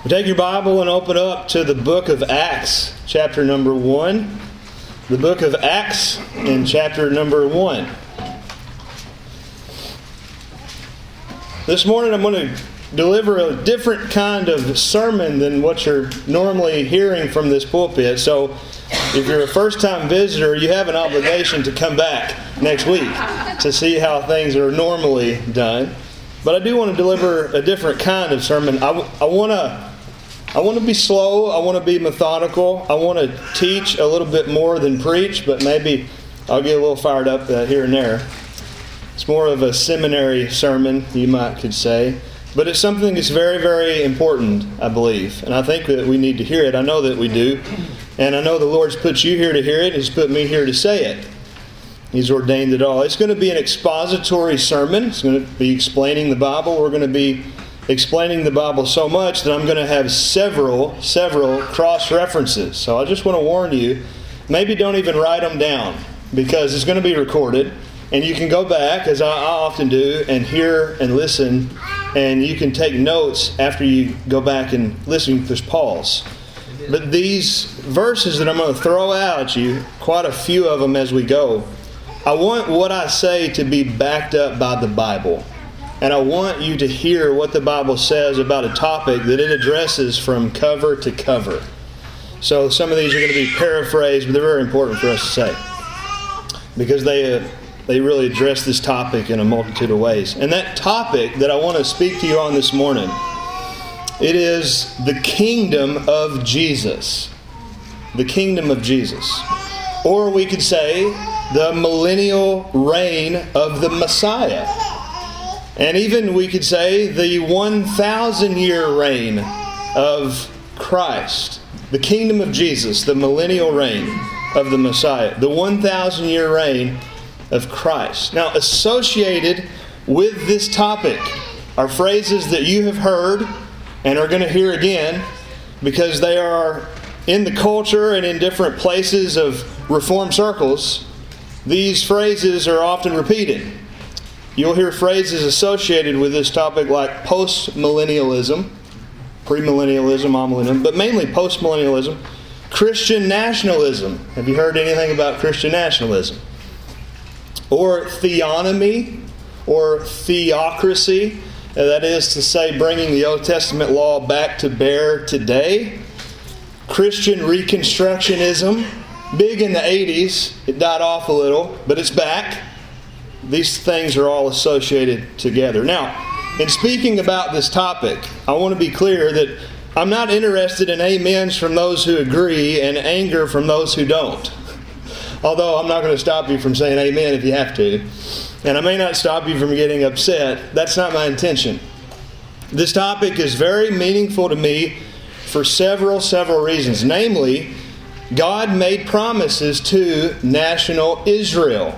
Take your Bible and open up to the book of Acts, chapter number 1. The book of Acts in chapter number 1. This morning I'm going to deliver a different kind of sermon than what you're normally hearing from this pulpit. So if you're a first-time visitor, you have an obligation to come back next week to see how things are normally done. But I do want to deliver a different kind of sermon. I want to be slow. I want to be methodical. I want to teach a little bit more than preach, but maybe I'll get a little fired up here and there. It's more of a seminary sermon, you could say. But it's something that's very, very important, I believe. And I think that we need to hear it. I know that we do. And I know the Lord's put you here to hear it. He's put me here to say it. He's ordained it all. It's going to be an expository sermon. It's going to be explaining the Bible. We're going to be explaining the Bible so much that I'm going to have several cross-references. So I just want to warn you, maybe don't even write them down because it's going to be recorded. And you can go back, as I often do, and hear and listen. And you can take notes after you go back and listen. There's pause. But these verses that I'm going to throw out at you, quite a few of them as we go, I want what I say to be backed up by the Bible. And I want you to hear what the Bible says about a topic that it addresses from cover to cover. So some of these are going to be paraphrased, but they're very important for us to say. Because they really address this topic in a multitude of ways. And that topic that I want to speak to you on this morning, it is the kingdom of Jesus. The kingdom of Jesus. Or we could say the millennial reign of the Messiah. And even we could say the 1,000-year reign of Christ. The kingdom of Jesus, the millennial reign of the Messiah. The 1,000-year reign of Christ. Now, associated with this topic are phrases that you have heard and are going to hear again because they are in the culture and in different places of Reformed circles. These phrases are often repeated. You'll hear phrases associated with this topic like post-millennialism, premillennialism, amillennialism, but mainly post-millennialism, Christian nationalism. Have you heard anything about Christian nationalism? Or theonomy, or theocracy, that is to say, bringing the Old Testament law back to bear today. Christian Reconstructionism, big in the 80s, it died off a little, but it's back. These things are all associated together. Now, in speaking about this topic, I want to be clear that I'm not interested in amens from those who agree and anger from those who don't. Although I'm not going to stop you from saying amen if you have to. And I may not stop you from getting upset. That's not my intention. This topic is very meaningful to me for several reasons. Namely, God made promises to national Israel.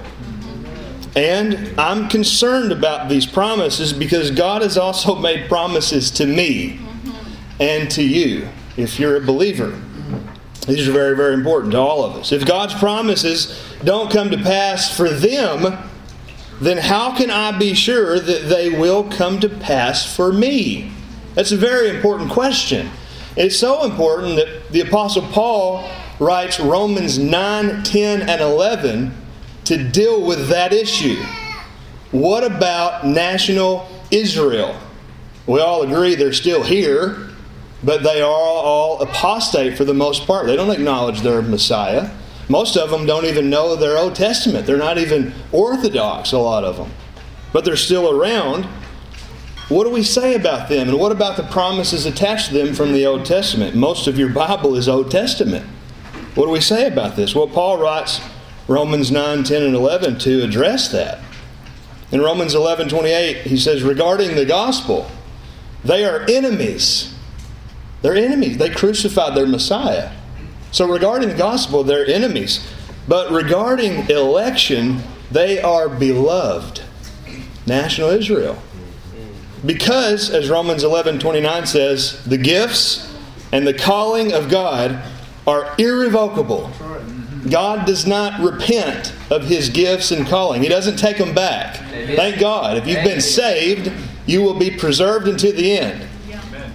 And I'm concerned about these promises because God has also made promises to me and to you, if you're a believer. These are very, very important to all of us. If God's promises don't come to pass for them, then how can I be sure that they will come to pass for me? That's a very important question. It's so important that the Apostle Paul writes Romans 9, 10, and 11 to deal with that issue. What about national Israel? We all agree they're still here, but they are all apostate for the most part. They don't acknowledge their Messiah. Most of them don't even know their Old Testament. They're not even Orthodox, a lot of them. But they're still around. What do we say about them? And what about the promises attached to them from the Old Testament? Most of your Bible is Old Testament. What do we say about this? Well, Paul writes Romans 9, 10, and 11 to address that. In Romans 11, 28, he says, regarding the gospel, they are enemies. They're enemies. They crucified their Messiah. So regarding the gospel, they're enemies. But regarding election, they are beloved. National Israel. Because, as Romans 11:29 says, the gifts and the calling of God are irrevocable. God does not repent of His gifts and calling. He doesn't take them back. Amen. Thank God. If you've been saved, you will be preserved unto the end.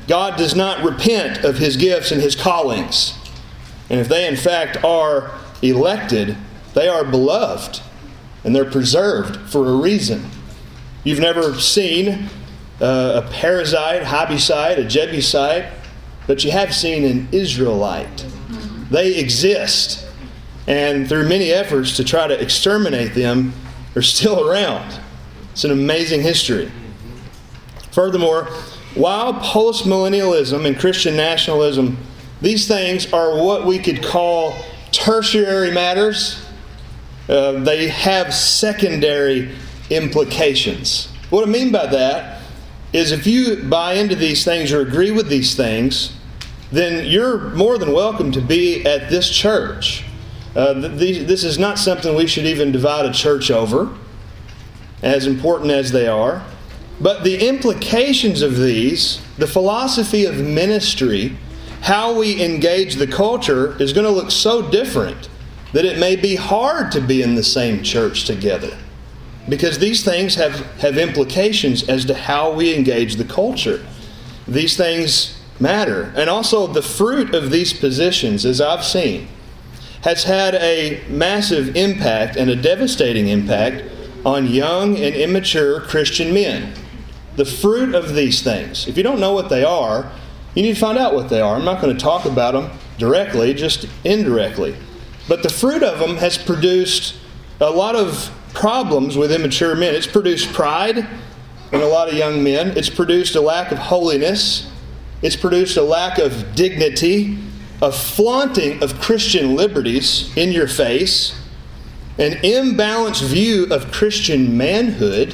God does not repent of His gifts and His callings. And if they in fact are elected, they are beloved and they're preserved for a reason. You've never seen a Perizzite, Habesite, a Jebusite, but you have seen an Israelite. They exist. And through many efforts to try to exterminate them, they're still around. It's an amazing history. Furthermore, while postmillennialism and Christian nationalism, these things are what we could call tertiary matters, they have secondary implications. What I mean by that is if you buy into these things or agree with these things, then you're more than welcome to be at this church. This is not something we should even divide a church over, as important as they are. But the implications of these, the philosophy of ministry, how we engage the culture is going to look so different that it may be hard to be in the same church together. Because these things have implications as to how we engage the culture. These things matter. And also the fruit of these positions, as I've seen, has had a massive impact and a devastating impact on young and immature Christian men. The fruit of these things. If you don't know what they are, you need to find out what they are. I'm not going to talk about them directly, just indirectly. But the fruit of them has produced a lot of problems with immature men. It's produced pride in a lot of young men. It's produced a lack of holiness. It's produced a lack of dignity, a flaunting of Christian liberties in your face, an imbalanced view of Christian manhood,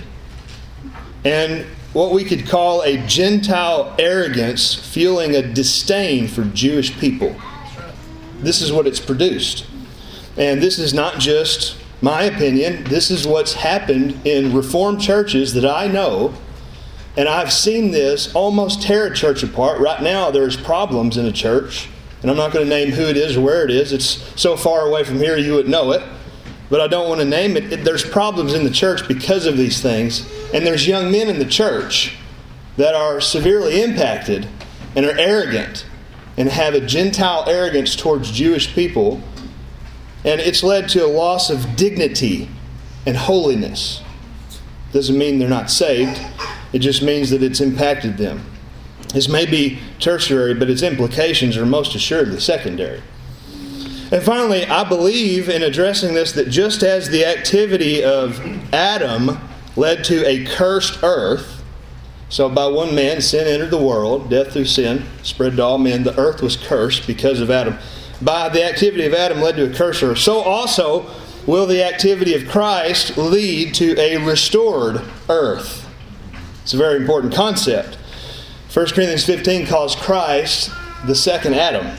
and what we could call a Gentile arrogance, feeling a disdain for Jewish people. This is what it's produced. And this is not just my opinion. This is what's happened in Reformed churches that I know. And I've seen this almost tear a church apart. Right now there's problems in a church. And I'm not going to name who it is or where it is. It's so far away from here you wouldn't know it. But I don't want to name it. There's problems in the church because of these things. And there's young men in the church that are severely impacted and are arrogant and have a Gentile arrogance towards Jewish people. And it's led to a loss of dignity and holiness. Doesn't mean they're not saved. It just means that it's impacted them. This may be tertiary, but its implications are most assuredly secondary. And finally, I believe in addressing this that just as the activity of Adam led to a cursed earth, so by one man sin entered the world, death through sin spread to all men, the earth was cursed because of Adam. By the activity of Adam led to a cursed earth, so also will the activity of Christ lead to a restored earth. It's a very important concept. 1 Corinthians 15 calls Christ the second Adam.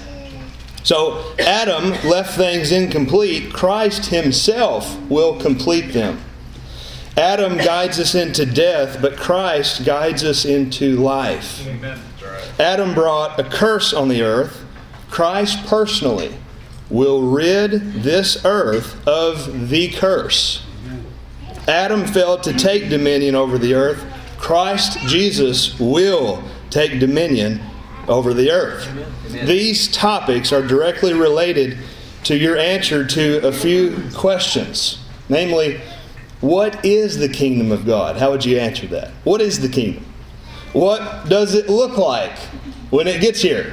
So Adam left things incomplete. Christ Himself will complete them. Adam guides us into death, but Christ guides us into life. Amen. That's right. Adam brought a curse on the earth. Christ personally will rid this earth of the curse. Adam failed to take dominion over the earth. Christ Jesus will take dominion over the earth. Amen. These topics are directly related to your answer to a few questions. Namely, what is the kingdom of God? How would you answer that? What is the kingdom? What does it look like when it gets here?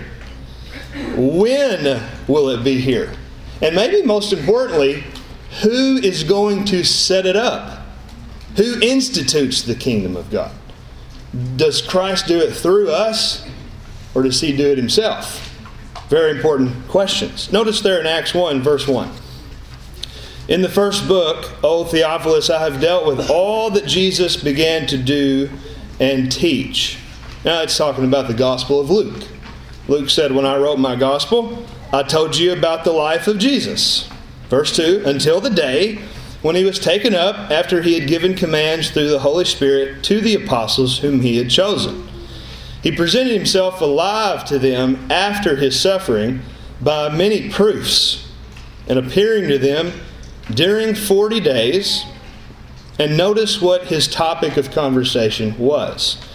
When will it be here? And maybe most importantly, who is going to set it up? Who institutes the kingdom of God? Does Christ do it through us, or does He do it Himself? Very important questions. Notice there in Acts 1, verse 1. In the first book, O Theophilus, I have dealt with all that Jesus began to do and teach. Now it's talking about the Gospel of Luke. Luke said, when I wrote my Gospel, I told you about the life of Jesus. Verse 2, until the day when He was taken up after He had given commands through the Holy Spirit to the apostles whom He had chosen. He presented Himself alive to them after His suffering by many proofs, and appearing to them during 40 days. And notice what His topic of conversation was.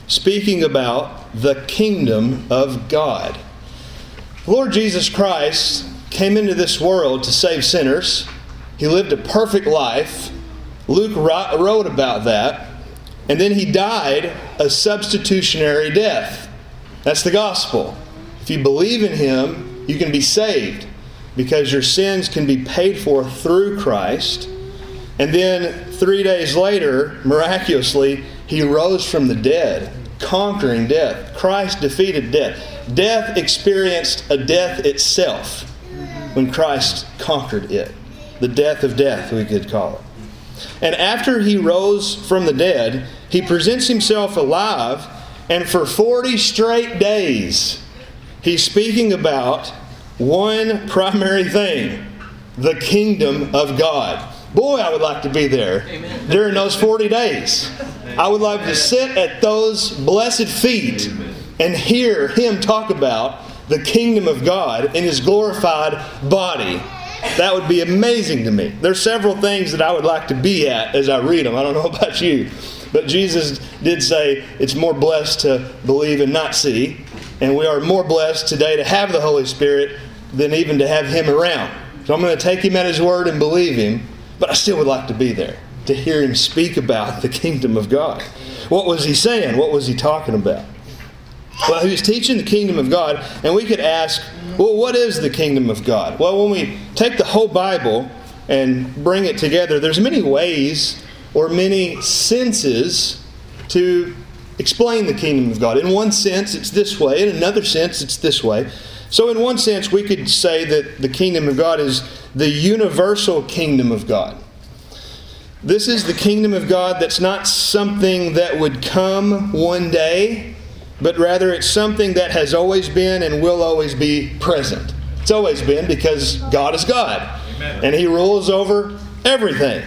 speaking about the kingdom of God. The Lord Jesus Christ came into this world to save sinners. He lived a perfect life. Luke wrote about that. And then He died a substitutionary death. That's the gospel. If you believe in Him, you can be saved because your sins can be paid for through Christ. And then 3 days later, miraculously, He rose from the dead, conquering death. Christ defeated death. Death experienced a death itself when Christ conquered it. The death of death, we could call it. And after He rose from the dead, He presents Himself alive, and for 40 straight days, He's speaking about one primary thing: the kingdom of God. Boy, I would like to be there during those 40 days. I would like to sit at those blessed feet and hear Him talk about the kingdom of God in His glorified body. That would be amazing to me. There's several things that I would like to be at as I read them. I don't know about you. But Jesus did say it's more blessed to believe and not see. And we are more blessed today to have the Holy Spirit than even to have Him around. So I'm going to take Him at His word and believe Him. But I still would like to be there to hear Him speak about the kingdom of God. What was He saying? What was He talking about? Well, He was teaching the kingdom of God. And we could ask, well, what is the kingdom of God? Well, when we take the whole Bible and bring it together, there's many ways or many senses to explain the kingdom of God. In one sense, it's this way. In another sense, it's this way. So in one sense, we could say that the kingdom of God is the universal kingdom of God. This is the kingdom of God that's not something that would come one day, but rather it's something that has always been and will always be present. It's always been because God is God. Amen. And He rules over everything.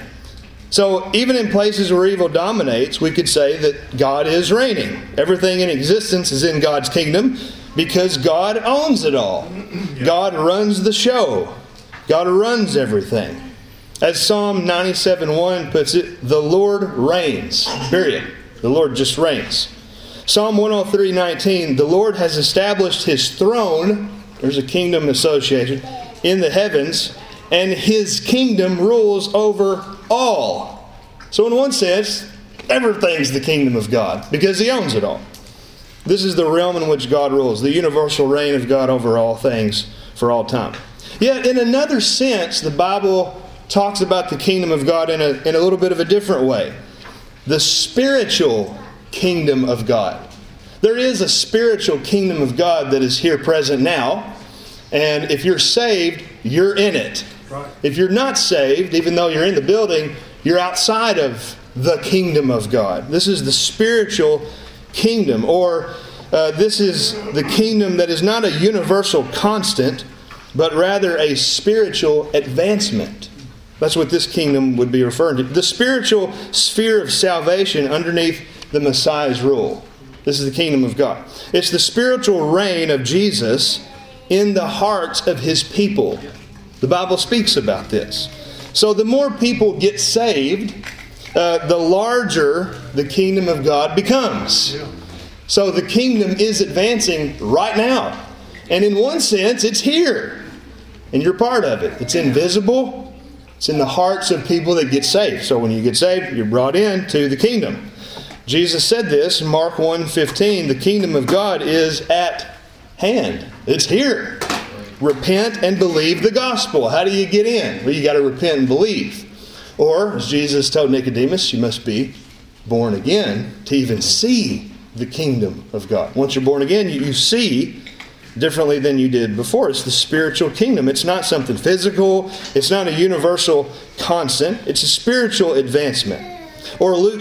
So even in places where evil dominates, we could say that God is reigning. Everything in existence is in God's kingdom because God owns it all. God runs the show. God runs everything. As Psalm 97:1 puts it, the Lord reigns. Period. The Lord just reigns. Psalm 103:19, the Lord has established His throne, there's a kingdom associated, in the heavens, and His kingdom rules over all. So in one sense, everything's the kingdom of God because He owns it all. This is the realm in which God rules, the universal reign of God over all things for all time. Yet in another sense, the Bible talks about the kingdom of God in a little bit of a different way. The spiritual kingdom of God. There is a spiritual kingdom of God that is here present now. And if you're saved, you're in it. Right. If you're not saved, even though you're in the building, you're outside of the kingdom of God. This is the spiritual kingdom. Or this is the kingdom that is not a universal constant, but rather a spiritual advancement. That's what this kingdom would be referring to. The spiritual sphere of salvation underneath the Messiah's rule. This is the kingdom of God. It's the spiritual reign of Jesus in the hearts of His people. The Bible speaks about this. So the more people get saved, the larger the kingdom of God becomes. So the kingdom is advancing right now. And in one sense, it's here. And you're part of it. It's invisible. It's in the hearts of people that get saved. So when you get saved, you're brought into the kingdom. Jesus said this in Mark 1:15, the kingdom of God is at hand. It's here. Repent and believe the gospel. How do you get in? Well, you got to repent and believe. Or, as Jesus told Nicodemus, you must be born again to even see the kingdom of God. Once you're born again, you see differently than you did before. It's the spiritual kingdom. It's not something physical. It's not a universal constant. It's a spiritual advancement. Or Luke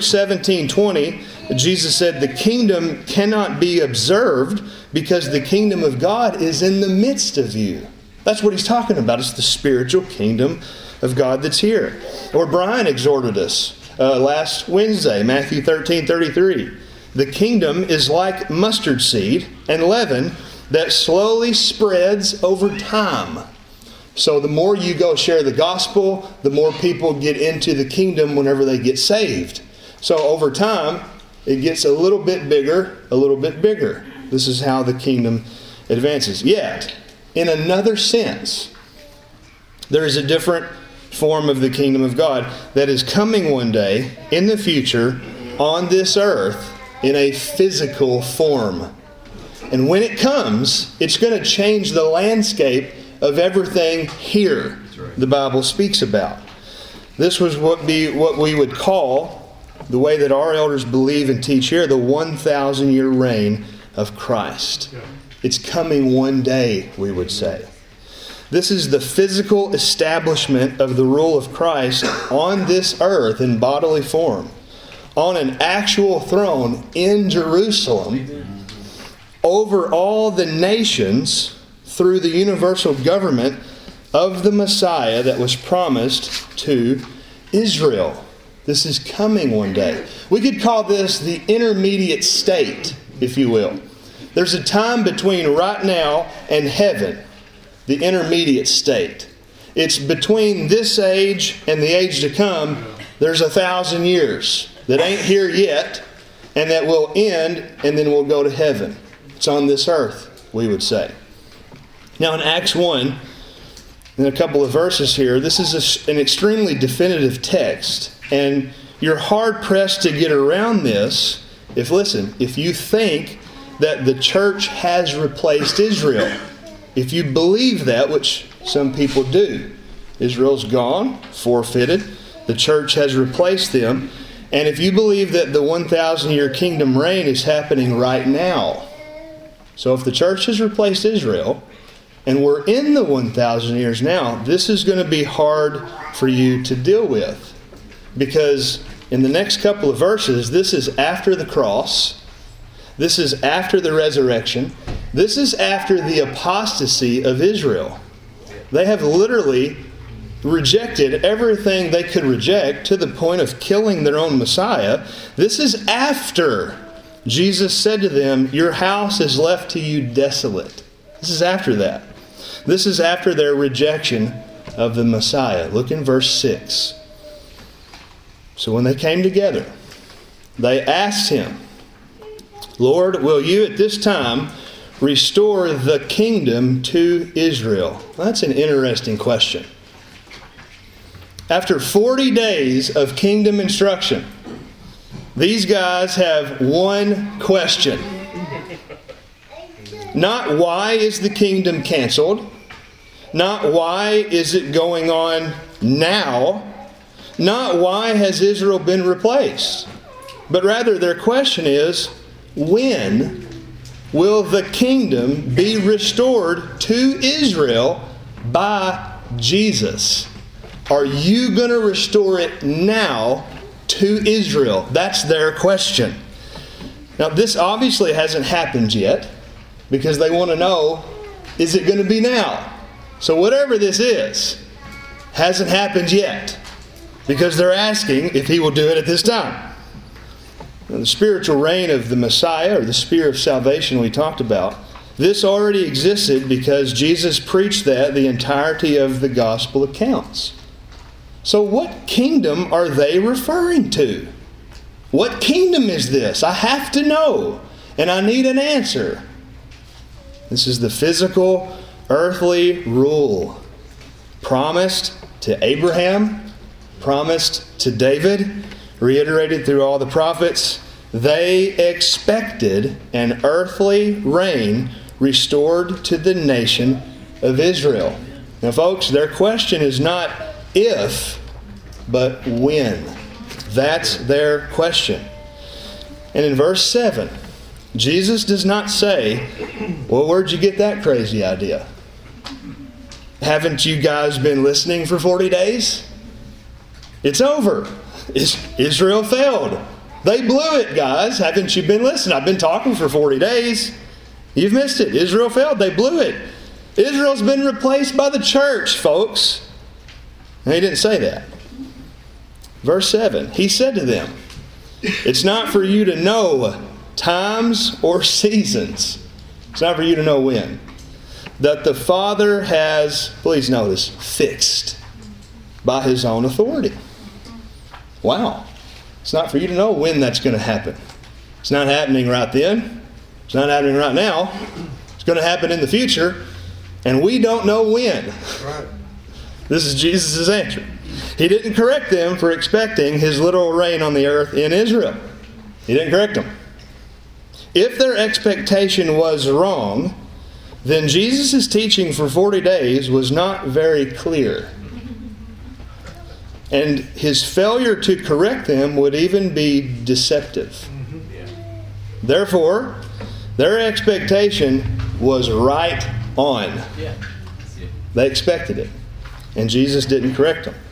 17:20, Jesus said, the kingdom cannot be observed because the kingdom of God is in the midst of you. That's what He's talking about. It's the spiritual kingdom of God that's here. Or Brian exhorted us last Wednesday, Matthew 13:33. The kingdom is like mustard seed and leaven that slowly spreads over time. So the more you go share the gospel, the more people get into the kingdom whenever they get saved. So over time, it gets a little bit bigger, a little bit bigger. This is how the kingdom advances. Yet, in another sense, there is a different form of the kingdom of God that is coming one day in the future on this earth in a physical form. And when it comes, it's going to change the landscape of everything here the Bible speaks about. This was what we would call, the way that our elders believe and teach here, the 1,000-year reign of Christ. It's coming one day, we would say. This is the physical establishment of the rule of Christ on this earth in bodily form, on an actual throne in Jerusalem, over all the nations through the universal government of the Messiah that was promised to Israel. This is coming one day. We could call this the intermediate state, if you will. There's a time between right now and heaven, the intermediate state. It's between this age and the age to come. There's 1,000 years that ain't here yet, and that will end, and then we'll go to heaven. It's on this earth, we would say. Now in Acts 1, in a couple of verses here, this is an extremely definitive text. And you're hard-pressed to get around this if you think that the church has replaced Israel. If you believe that, which some people do. Israel's gone, forfeited. The church has replaced them. And if you believe that the 1,000-year kingdom reign is happening right now. So if the church has replaced Israel, and we're in the 1,000 years now, this is going to be hard for you to deal with. Because in the next couple of verses, this is after the cross. This is after the resurrection. This is after the apostasy of Israel. They have literally rejected everything they could reject to the point of killing their own Messiah. This is after Jesus said to them, "Your house is left to you desolate." This is after that. This is after their rejection of the Messiah. Look in verse 6. So when they came together, they asked him, "Lord, will you at this time restore the kingdom to Israel?" Well, that's an interesting question. After 40 days of kingdom instruction, these guys have one question. Not why is the kingdom canceled? Not why is it going on now? Not why has Israel been replaced? But rather their question is, when will the kingdom be restored to Israel by Jesus? Are you going to restore it now to Israel? That's their question. Now this obviously hasn't happened yet, because they want to know, is it going to be now? So whatever this is, hasn't happened yet, because they're asking if he will do it at this time. Now, the spiritual reign of the Messiah, or the spear of salvation we talked about, this already existed because Jesus preached that the entirety of the gospel accounts. So what kingdom are they referring to? What kingdom is this? I have to know, and I need an answer. This is the physical, earthly rule promised to Abraham, promised to David, reiterated through all the prophets. They expected an earthly reign restored to the nation of Israel. Now, folks, their question is not if, but when. That's their question. And in verse 7, Jesus does not say, "Well, where'd you get that crazy idea? Haven't you guys been listening for 40 days? It's over. Israel failed. They blew it, guys. Haven't you been listening? I've been talking for 40 days. You've missed it. Israel failed. They blew it. Israel's been replaced by the church, folks." And he didn't say that. Verse 7, he said to them, "It's not for you to know times or seasons." It's not for you to know when. "That the Father has," please notice, "fixed by His own authority." Wow. It's not for you to know when that's going to happen. It's not happening right then. It's not happening right now. It's going to happen in the future. And we don't know when. Right. This is Jesus' answer. He didn't correct them for expecting His literal reign on the earth in Israel. He didn't correct them. If their expectation was wrong, then Jesus' teaching for 40 days was not very clear. And His failure to correct them would even be deceptive. Therefore, their expectation was right on. They expected it. And Jesus didn't correct them.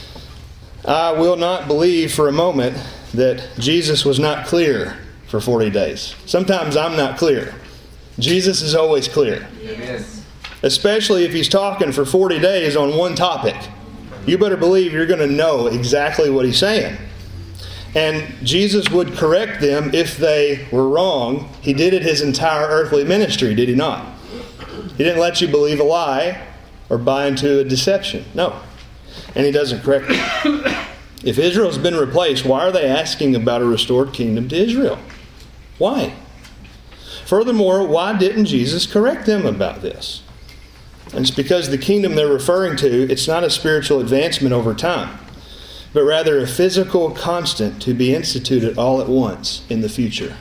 I will not believe for a moment that Jesus was not clear for 40 days. Sometimes I'm not clear. Jesus is always clear. Yes. Especially if He's talking for 40 days on one topic. You better believe you're going to know exactly what He's saying. And Jesus would correct them if they were wrong. He did it His entire earthly ministry, did He not? He didn't let you believe a lie or buy into a deception. No. And He doesn't correct them. If Israel's been replaced, why are they asking about a restored kingdom to Israel? Why? Furthermore, why didn't Jesus correct them about this? And it's because the kingdom they're referring to, it's not a spiritual advancement over time, but rather a physical constant to be instituted all at once in the future.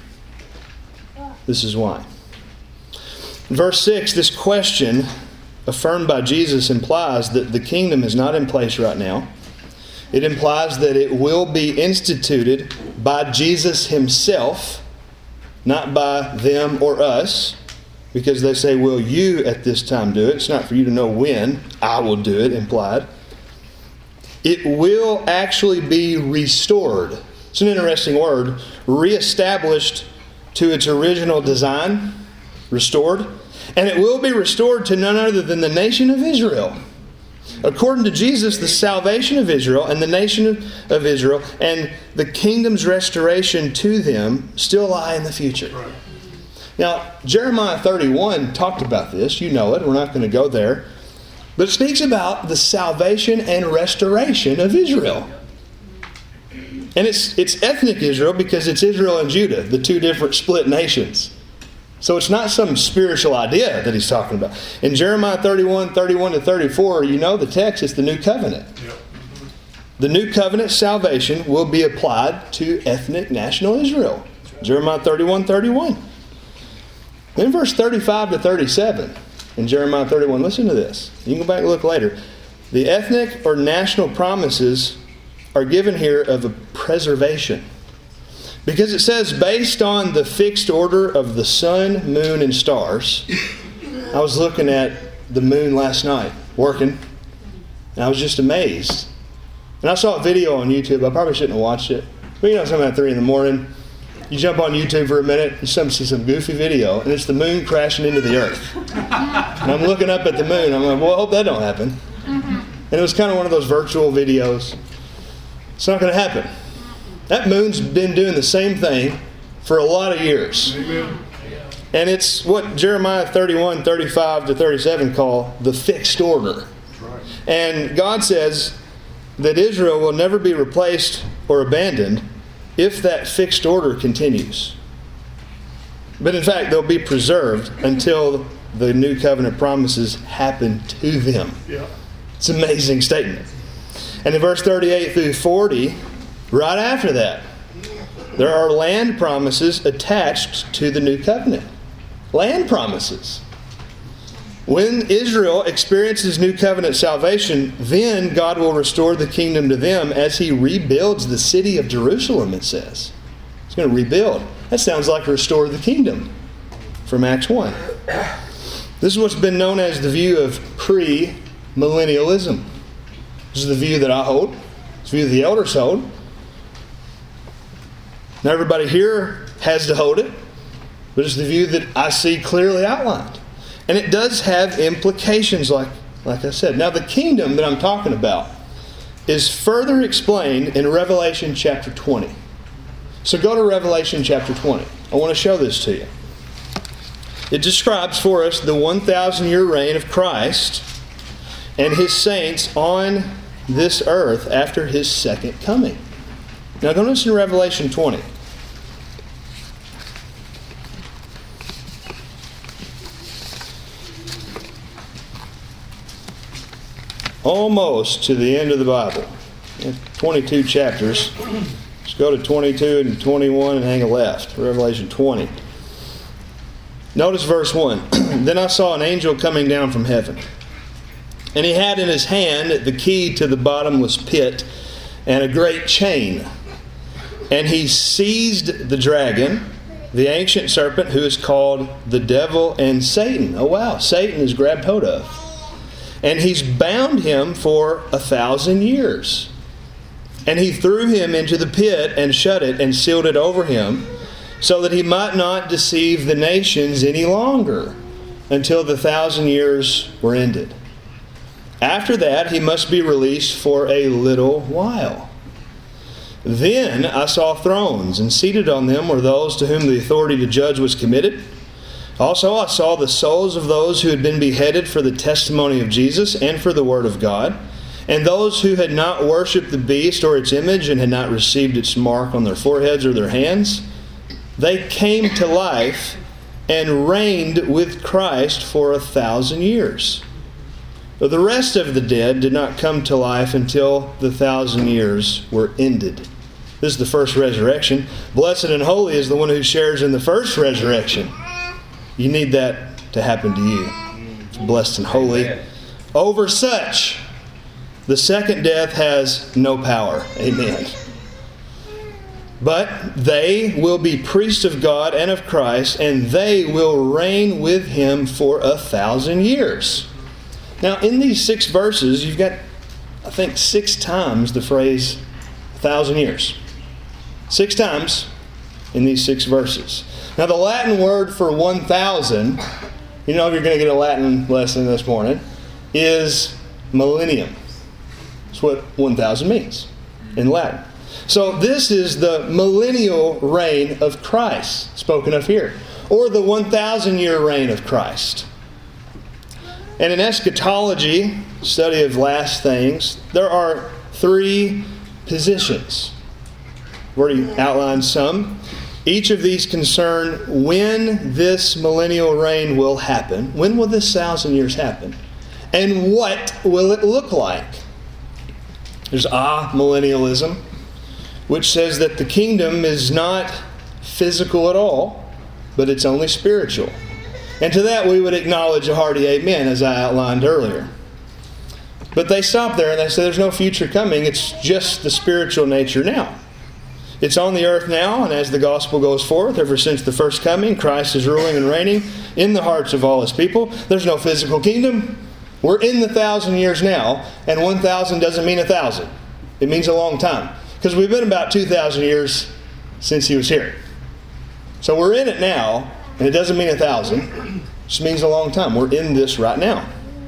This is why. In verse 6, this question affirmed by Jesus implies that the kingdom is not in place right now. It implies that it will be instituted by Jesus Himself, not by them or us, because they say, will you at this time do it? It's not for you to know when. I will do it, implied. It will actually be restored. It's an interesting word. Reestablished to its original design. Restored. And it will be restored to none other than the nation of Israel. According to Jesus, the salvation of Israel and the nation of Israel and the kingdom's restoration to them still lie in the future. Right. Now, Jeremiah 31 talked about this. You know it. We're not going to go there. But it speaks about the salvation and restoration of Israel. And it's ethnic Israel because it's Israel and Judah, the two different split nations. So it's not some spiritual idea that he's talking about. In Jeremiah 31 to 34, you know the text, it's the new covenant. Yep. The new covenant salvation will be applied to ethnic national Israel. Jeremiah 31. Then verse 35 to 37 in Jeremiah 31, listen to this. You can go back and look later. The ethnic or national promises are given here of a preservation. Because it says, based on the fixed order of the sun, moon, and stars. I was looking at the moon last night, working, and I was just amazed. And I saw a video on YouTube. I probably shouldn't have watched it. But you know, something at 3 in the morning, you jump on YouTube for a minute, you see some goofy video, and it's the moon crashing into the earth. And I'm looking up at the moon. I'm like, well, I hope that don't happen. And it was kind of one of those virtual videos. It's not going to happen. That moon's been doing the same thing for a lot of years. Amen. And it's what Jeremiah 31, 35 to 37 call the fixed order. Right. And God says that Israel will never be replaced or abandoned if that fixed order continues. But in fact, they'll be preserved until the new covenant promises happen to them. Yeah. It's an amazing statement. And in verse 38 through 40, right after that, there are land promises attached to the new covenant. Land promises. When Israel experiences new covenant salvation, then God will restore the kingdom to them as He rebuilds the city of Jerusalem, it says. He's going to rebuild. That sounds like restore the kingdom from Acts 1. This is what's been known as the view of pre-millennialism. This is the view that I hold. It's the view the elders hold. Not everybody here has to hold it, but it's the view that I see clearly outlined. And it does have implications, like I said. Now, the kingdom that I'm talking about is further explained in Revelation chapter 20. So go to Revelation chapter 20. I want to show this to you. It describes for us the 1,000-year reign of Christ and His saints on this earth after His second coming. Now, go listen to Revelation 20. almost to the end of the Bible. 22 chapters. Let's go to 22 and 21 and hang a left. Revelation 20. Notice verse 1. Then I saw an angel coming down from heaven. And he had in his hand the key to the bottomless pit and a great chain. And he seized the dragon, the ancient serpent, who is called the devil and Satan. Oh wow, Satan is grabbed hold of. And he's bound him for 1,000 years. And he threw him into the pit and shut it and sealed it over him, so that he might not deceive the nations any longer until the 1,000 years were ended. After that, he must be released for a little while. Then I saw thrones, and seated on them were those to whom the authority to judge was committed. Also I saw the souls of those who had been beheaded for the testimony of Jesus and for the word of God, and those who had not worshipped the beast or its image and had not received its mark on their foreheads or their hands. They came to life and reigned with Christ for 1,000 years. But the rest of the dead did not come to life until the 1,000 years were ended. This is the first resurrection. Blessed and holy is the one who shares in the first resurrection. You need that to happen to you. Blessed and holy. Over such, the second death has no power. Amen. But they will be priests of God and of Christ, and they will reign with Him for 1,000 years. Now, in these 6 verses, you've got, I think, 6 times the phrase 1,000 years. 6 times in these 6 verses. Now, the Latin word for 1,000, you know, if you're going to get a Latin lesson this morning, is millennium. That's what 1,000 means in Latin. So this is the millennial reign of Christ spoken of here, or the 1,000-year reign of Christ. And in eschatology, study of last things, there are 3 positions. I've already outlined some. Each of these concern when this millennial reign will happen. When will this 1,000 years happen? And what will it look like? There's amillennialism, which says that the kingdom is not physical at all, but it's only spiritual. And to that we would acknowledge a hearty amen, as I outlined earlier. But they stop there and they say there's no future coming. It's just the spiritual nature now. It's on the earth now, and as the gospel goes forth, ever since the first coming, Christ is ruling and reigning in the hearts of all His people. There's no physical kingdom. We're in the 1,000 years now, and 1,000 doesn't mean 1,000. It means a long time. Because we've been about 2,000 years since He was here. So we're in it now, and it doesn't mean 1,000. It just means a long time. We're in this right now.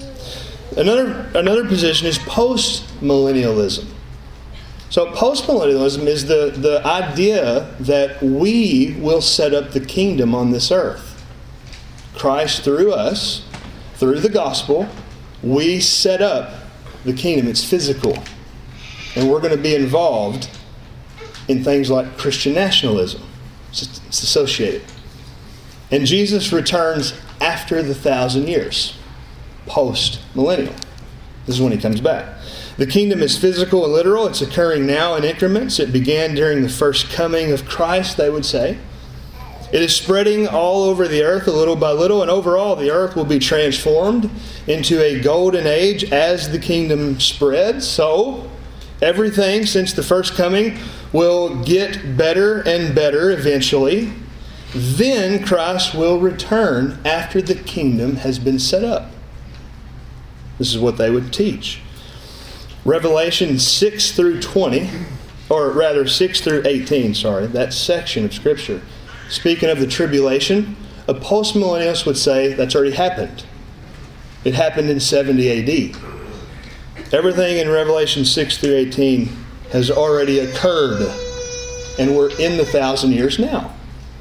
Another position is post-millennialism. So post-millennialism is the idea that we will set up the kingdom on this earth. Christ through us, through the gospel, we set up the kingdom. It's physical. And we're going to be involved in things like Christian nationalism. It's associated. And Jesus returns after the 1,000 years, post-millennial. This is when He comes back. The kingdom is physical and literal. It's occurring now in increments. It began during the first coming of Christ, they would say. It is spreading all over the earth, little by little, and overall the earth will be transformed into a golden age as the kingdom spreads. So, everything since the first coming will get better and better eventually. Then Christ will return after the kingdom has been set up. This is what they would teach. Revelation 6 through 20, or rather 6 through 18, that section of Scripture, speaking of the tribulation, a postmillennialist would say that's already happened. It happened in 70 A.D. Everything in Revelation 6 through 18 has already occurred, and we're in the 1,000 years now.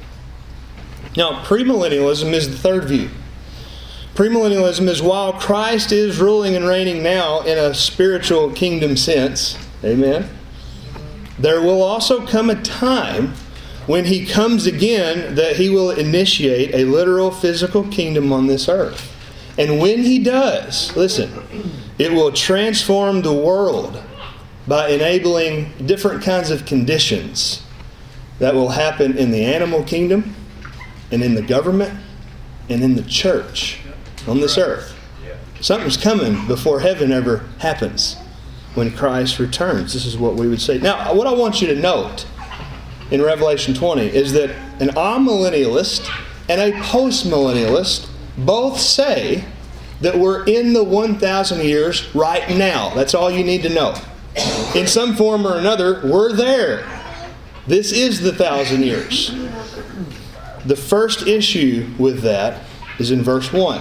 Now, premillennialism is the third view. Premillennialism is while Christ is ruling and reigning now in a spiritual kingdom sense, amen, there will also come a time when He comes again that He will initiate a literal physical kingdom on this earth. And when He does, listen, it will transform the world by enabling different kinds of conditions that will happen in the animal kingdom and in the government and in the church on this earth. Something's coming before heaven ever happens when Christ returns. This is what we would say. Now, what I want you to note in Revelation 20 is that an amillennialist and a postmillennialist both say that we're in the 1,000 years right now. That's all you need to know. In some form or another, we're there. This is the 1,000 years. The first issue with that is in verse 1.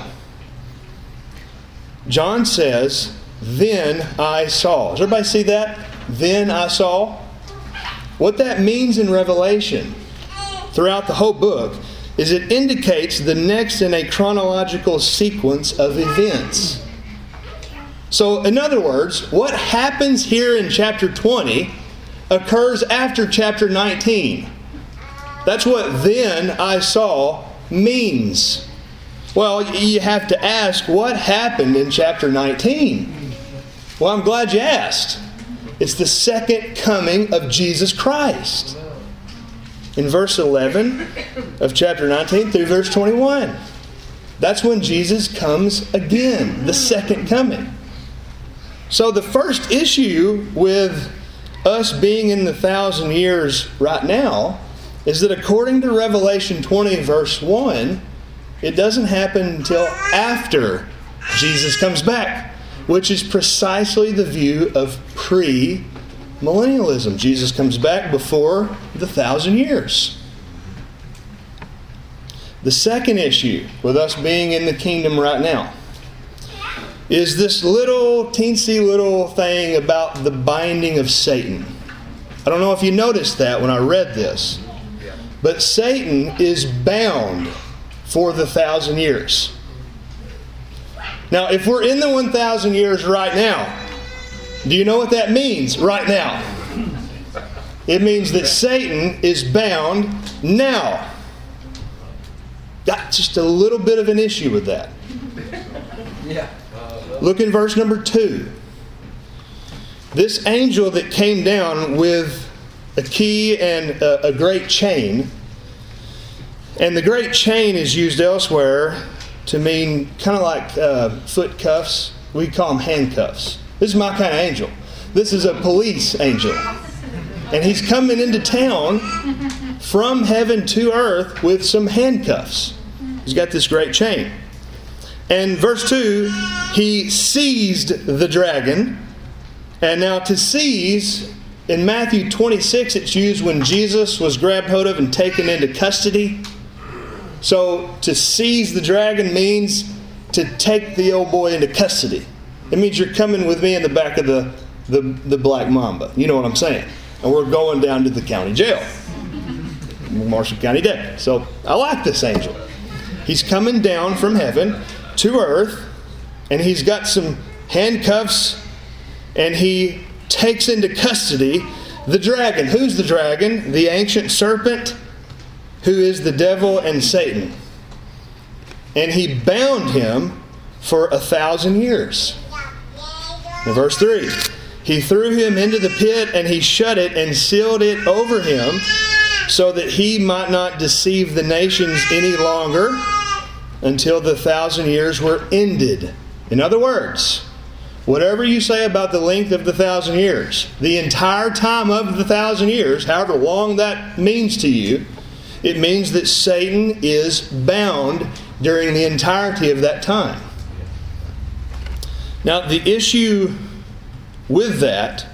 John says, "Then I saw." Does everybody see that? Then I saw. What that means in Revelation throughout the whole book is it indicates the next in a chronological sequence of events. So, in other words, what happens here in chapter 20 occurs after chapter 19. That's what "then I saw" means. Well, you have to ask, what happened in chapter 19? Well, I'm glad you asked. It's the second coming of Jesus Christ. In verse 11 of chapter 19 through verse 21. That's when Jesus comes again, the second coming. So the first issue with us being in the 1,000 years right now is that according to Revelation 20 verse 1, it doesn't happen until after Jesus comes back, which is precisely the view of pre-millennialism. Jesus comes back before the 1,000 years. The second issue with us being in the kingdom right now is this little teensy little thing about the binding of Satan. I don't know if you noticed that when I read this, but Satan is bound for the 1,000 years. Now, if we're in the 1,000 years right now, do you know what that means right now? It means that Satan is bound now. Got just a little bit of an issue with that. Yeah. Look in verse number 2. This angel that came down with a key and a great chain, and the great chain is used elsewhere to mean kind of like foot cuffs. We call them handcuffs. This is my kind of angel. This is a police angel. And he's coming into town from heaven to earth with some handcuffs. He's got this great chain. And verse 2, he seized the dragon. And now to seize, in Matthew 26, it's used when Jesus was grabbed hold of and taken into custody. So to seize the dragon means to take the old boy into custody. It means you're coming with me in the back of the Black Mamba. You know what I'm saying? And we're going down to the county jail. Marshall County Deputy. So I like this angel. He's coming down from heaven to earth, and he's got some handcuffs, and he takes into custody the dragon. Who's the dragon? The ancient serpent, who is the devil and Satan. And he bound him for 1,000 years. In verse 3, he threw him into the pit, and he shut it and sealed it over him, so that he might not deceive the nations any longer until the 1,000 years were ended. In other words, whatever you say about the length of the 1,000 years, the entire time of the 1,000 years, however long that means to you, it means that Satan is bound during the entirety of that time. Now, the issue with that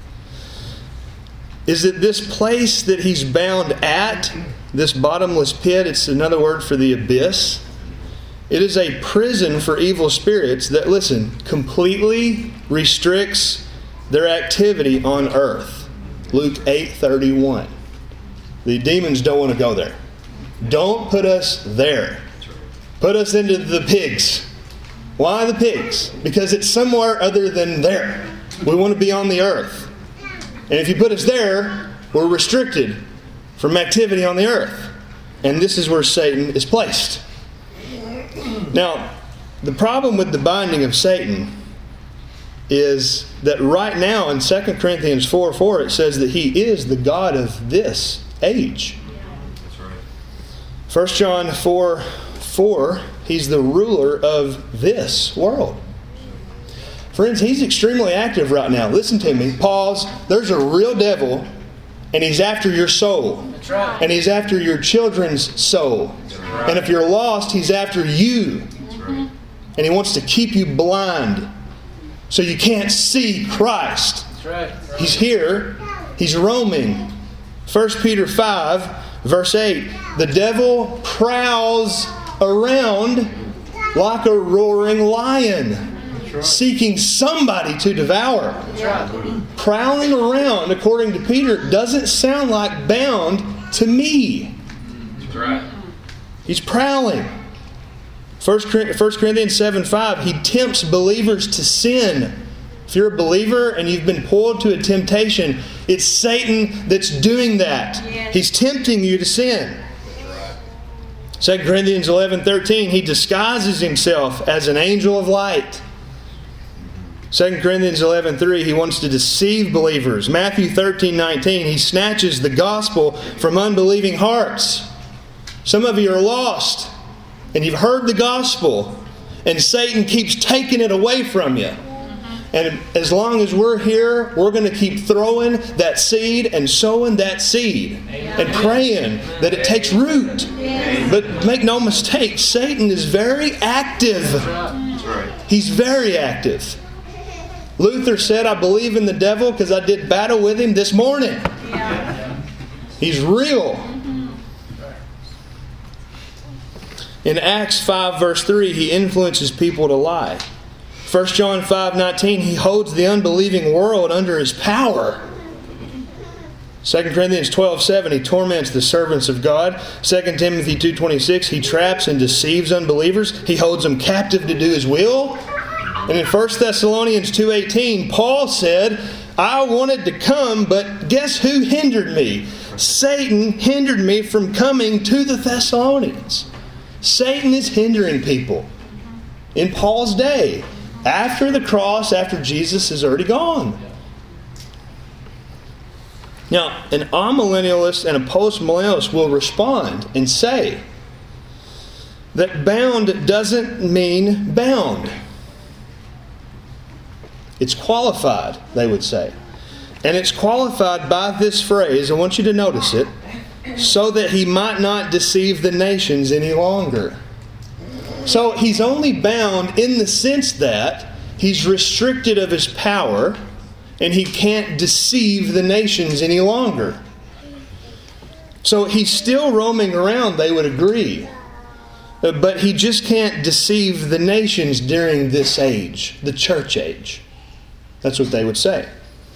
is that this place that he's bound at, this bottomless pit, it's another word for the abyss. It is a prison for evil spirits that, listen, completely restricts their activity on earth. Luke 8:31. The demons don't want to go there. Don't put us there. Put us into the pigs. Why the pigs? Because it's somewhere other than there. We want to be on the earth. And if you put us there, we're restricted from activity on the earth. And this is where Satan is placed. Now, The problem with the binding of Satan is that right now in 2 Corinthians 4:4 it says that he is the God of this age. That's right. 1 John 4:4, he's the ruler of this world. Friends, he's extremely active right now. Listen to me. Pause. There's a real devil, and he's after your soul. That's right. And he's after your children's soul. Right. And if you're lost, he's after you. That's right. And he wants to keep you blind so you can't see Christ. That's right. He's here. He's roaming. 1 Peter 5, verse 8. The devil prowls around like a roaring lion, seeking somebody to devour. That's right. Prowling around, according to Peter, doesn't sound like bound to me. That's right. He's prowling. 1 Corinthians 7:5, he tempts believers to sin. If you're a believer and you've been pulled to a temptation, it's Satan that's doing that. Yes. He's tempting you to sin. 2 Corinthians 11:13, he disguises himself as an angel of light. 2 Corinthians 11:3, he wants to deceive believers. Matthew 13:19, he snatches the gospel from unbelieving hearts. Some of you are lost, and you've heard the gospel, and Satan keeps taking it away from you. And as long as we're here, we're going to keep throwing that seed and sowing that seed and praying that it takes root. But make no mistake, Satan is very active. That's right. He's very active. Luther said, I believe in the devil because I did battle with him this morning. He's real. In Acts 5 verse 3, he influences people to lie. 1 John 5:19, he holds the unbelieving world under his power. 2 Corinthians 12:7, he torments the servants of God. 2 Timothy 2:26, he traps and deceives unbelievers. He holds them captive to do his will. And in 1 Thessalonians 2:18, Paul said, I wanted to come, but guess who hindered me? Satan hindered me from coming to the Thessalonians. Satan is hindering people. In Paul's day, after the cross, after Jesus is already gone. Now, an amillennialist and a postmillennialist will respond and say that bound doesn't mean bound. It's qualified, they would say. And it's qualified by this phrase, I want you to notice it, so that he might not deceive the nations any longer. So he's only bound in the sense that he's restricted of his power and he can't deceive the nations any longer. So he's still roaming around, they would agree. But he just can't deceive the nations during this age, the church age. That's what they would say.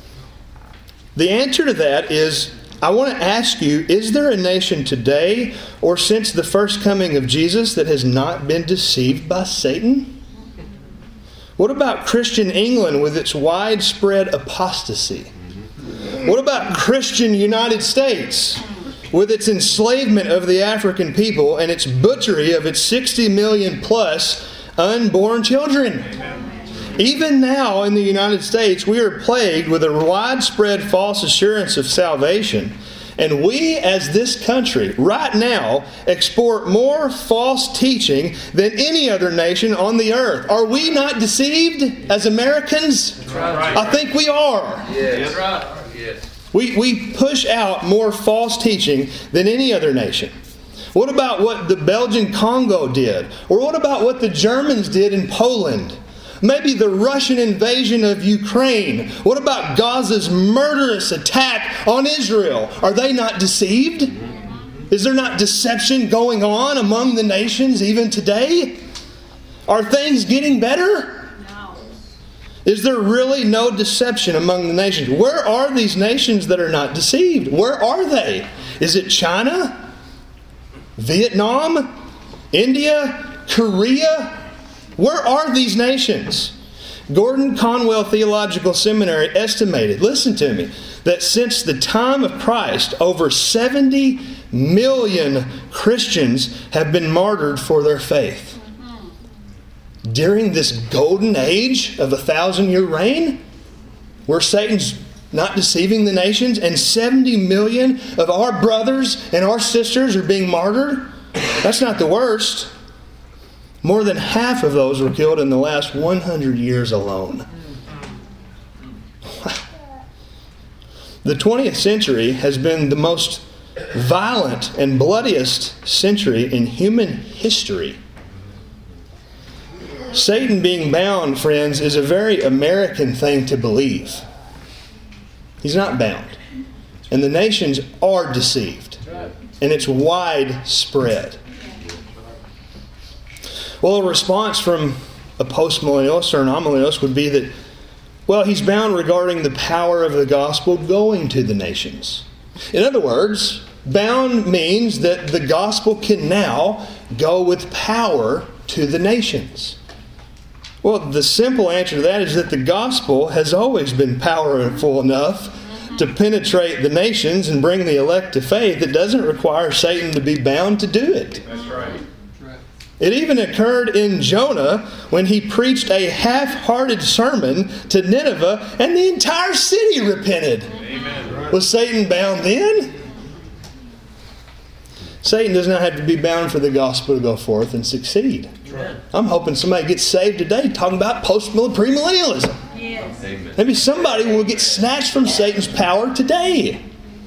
The answer to that is, I want to ask you, is there a nation today or since the first coming of Jesus that has not been deceived by Satan? What about Christian England with its widespread apostasy? What about Christian United States with its enslavement of the African people and its butchery of its 60 million plus unborn children? Even now in the United States, we are plagued with a widespread false assurance of salvation. And we, as this country, right now, export more false teaching than any other nation on the earth. Are we not deceived as Americans? That's right. I think we are. Yes. That's right. Yes. We push out more false teaching than any other nation. What about what the Belgian Congo did? Or what about what the Germans did in Poland? Maybe the Russian invasion of Ukraine. What about Gaza's murderous attack on Israel? Are they not deceived? Is there not deception going on among the nations even today? Are things getting better? No. Is there really no deception among the nations? Where are these nations that are not deceived? Where are they? Is it China? Vietnam? India? Korea? Where are these nations? Gordon Conwell Theological Seminary estimated, listen to me, that since the time of Christ, over 70 million Christians have been martyred for their faith. during this golden age of 1,000-year reign, where Satan's not deceiving the nations, and 70 million of our brothers and our sisters are being martyred? That's not the worst. More than half of those were killed in the last 100 years alone. The 20th century has been the most violent and bloodiest century in human history. Satan being bound, friends, is a very American thing to believe. He's not bound. And the nations are deceived. And it's widespread. Well, a response from a postmillennialist or an amillennialist would be that, well, he's bound regarding the power of the gospel going to the nations. In other words, bound means that the gospel can now go with power to the nations. Well, the simple answer to that is that the gospel has always been powerful enough to penetrate the nations and bring the elect to faith. It doesn't require Satan to be bound to do it. That's right. It even occurred in Jonah when he preached a half-hearted sermon to Nineveh and the entire city repented. Amen. Was Satan bound then? Satan does not have to be bound for the gospel to go forth and succeed. I'm hoping somebody gets saved today talking about premillennialism. Yes. Amen. Maybe somebody will get snatched from Satan's power today.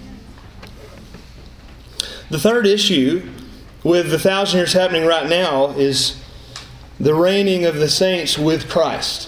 The third issue with the 1,000 years happening right now is the reigning of the saints with Christ.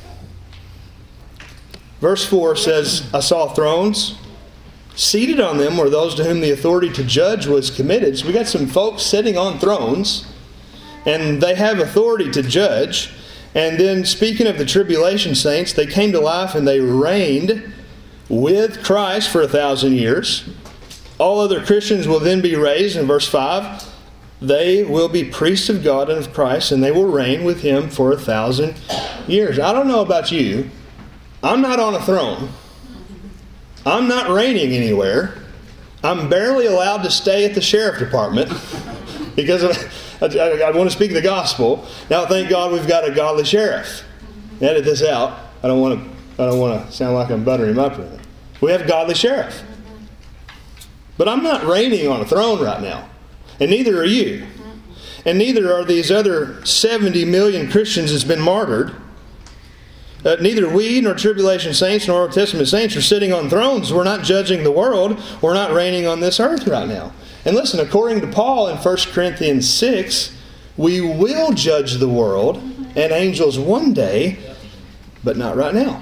Verse 4 says, I saw thrones. Seated on them were those to whom the authority to judge was committed. So we got some folks sitting on thrones, and they have authority to judge. And then speaking of the tribulation saints, they came to life and they reigned with Christ for 1,000 years. All other Christians will then be raised. In verse 5, they will be priests of God and of Christ, and they will reign with Him for 1,000 years. I don't know about you. I'm not on a throne. I'm not reigning anywhere. I'm barely allowed to stay at the sheriff department because I want to speak the gospel. Now, thank God we've got a godly sheriff. Edit this out. I don't want to sound like I'm buttering him up. We have a godly sheriff. But I'm not reigning on a throne right now. And neither are you. And neither are these other 70 million Christians that's been martyred. Neither we, nor tribulation saints, nor Old Testament saints are sitting on thrones. We're not judging the world. We're not reigning on this earth right now. And listen, according to Paul in 1 Corinthians 6, we will judge the world and angels one day, but not right now.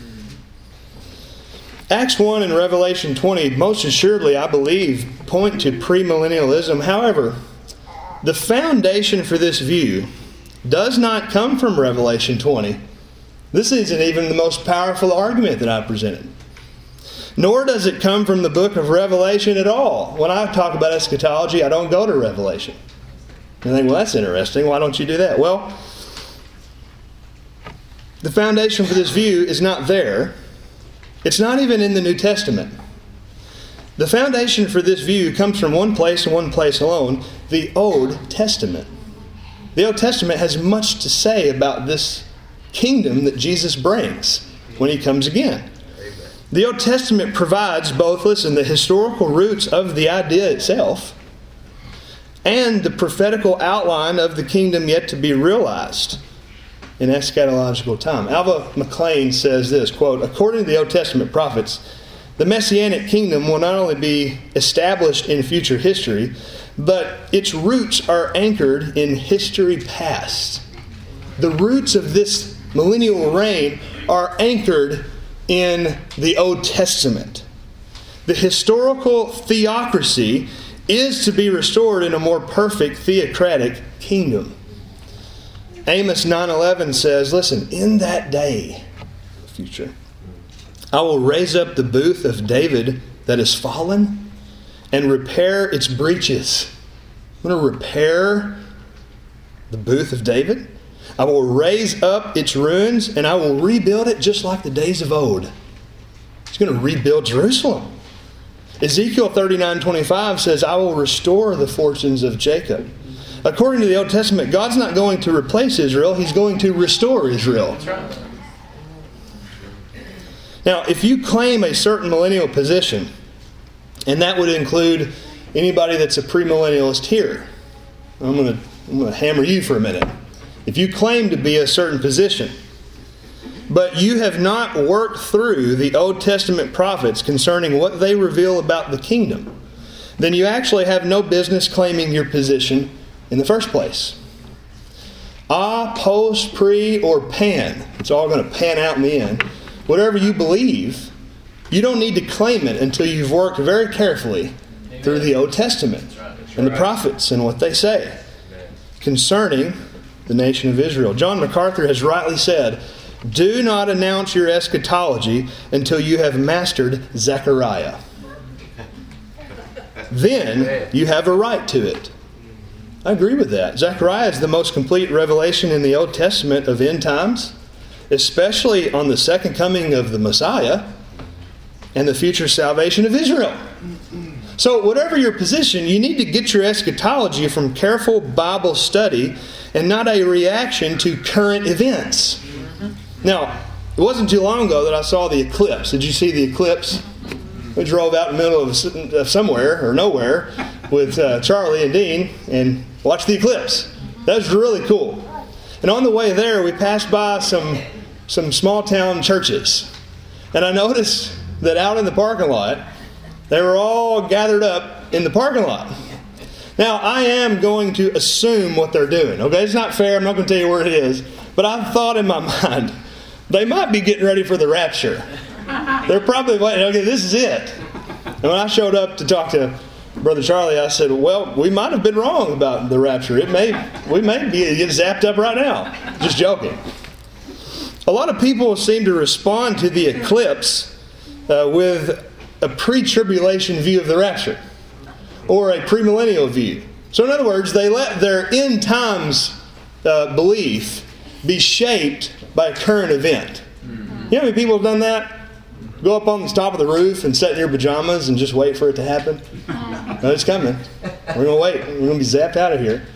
Acts 1 and Revelation 20, most assuredly, I believe, point to premillennialism. However, the foundation for this view does not come from Revelation 20. This isn't even the most powerful argument that I presented. Nor does it come from the book of Revelation at all. When I talk about eschatology, I don't go to Revelation. You think, well, that's interesting. Why don't you do that? Well, the foundation for this view is not there. It's not even in the New Testament. The foundation for this view comes from one place and one place alone, the Old Testament. The Old Testament has much to say about this kingdom that Jesus brings when He comes again. The Old Testament provides both, listen, the historical roots of the idea itself and the prophetical outline of the kingdom yet to be realized in eschatological time. Alva McLean says this, quote, according to the Old Testament prophets, the Messianic kingdom will not only be established in future history, but its roots are anchored in history past. The roots of this millennial reign are anchored in the Old Testament. The historical theocracy is to be restored in a more perfect theocratic kingdom. Amos 9:11 says, listen, in that day, the future, I will raise up the booth of David that is fallen and repair its breaches. I'm going to repair the booth of David. I will raise up its ruins and I will rebuild it just like the days of old. He's going to rebuild Jerusalem. Ezekiel 39:25 says, I will restore the fortunes of Jacob. According to the Old Testament, God's not going to replace Israel. He's going to restore Israel. That's right. Now, if you claim a certain millennial position, and that would include anybody that's a premillennialist here, I'm going to hammer you for a minute. If you claim to be a certain position, but you have not worked through the Old Testament prophets concerning what they reveal about the kingdom, then you actually have no business claiming your position in the first place. Post, pre, or pan. It's all going to pan out in the end. Whatever you believe, you don't need to claim it until you've worked very carefully through the Old Testament and the prophets and what they say concerning the nation of Israel. John MacArthur has rightly said, do not announce your eschatology until you have mastered Zechariah. Then you have a right to it. I agree with that. Zechariah is the most complete revelation in the Old Testament of end times, especially on the second coming of the Messiah and the future salvation of Israel. So whatever your position, you need to get your eschatology from careful Bible study and not a reaction to current events. Now, it wasn't too long ago that I saw the eclipse. Did you see the eclipse? We drove out in the middle of somewhere or nowhere with Charlie and Dean and watched the eclipse. That was really cool. And on the way there, we passed by some small town churches. And I noticed that out in the parking lot, they were all gathered up in the parking lot. Now, I am going to assume what they're doing. Okay, it's not fair. I'm not going to tell you where it is. But I thought in my mind, they might be getting ready for the rapture. They're probably waiting, okay, this is it. And when I showed up to talk to Brother Charlie, I said, well, we might have been wrong about the rapture. We may be get zapped up right now. Just joking. A lot of people seem to respond to the eclipse with a pre-tribulation view of the rapture or a premillennial view. So in other words, they let their end times belief be shaped by a current event. You know how many people have done that? Go up on the top of the roof and sit in your pajamas and just wait for it to happen? No, it's coming. We're going to wait. We're going to be zapped out of here.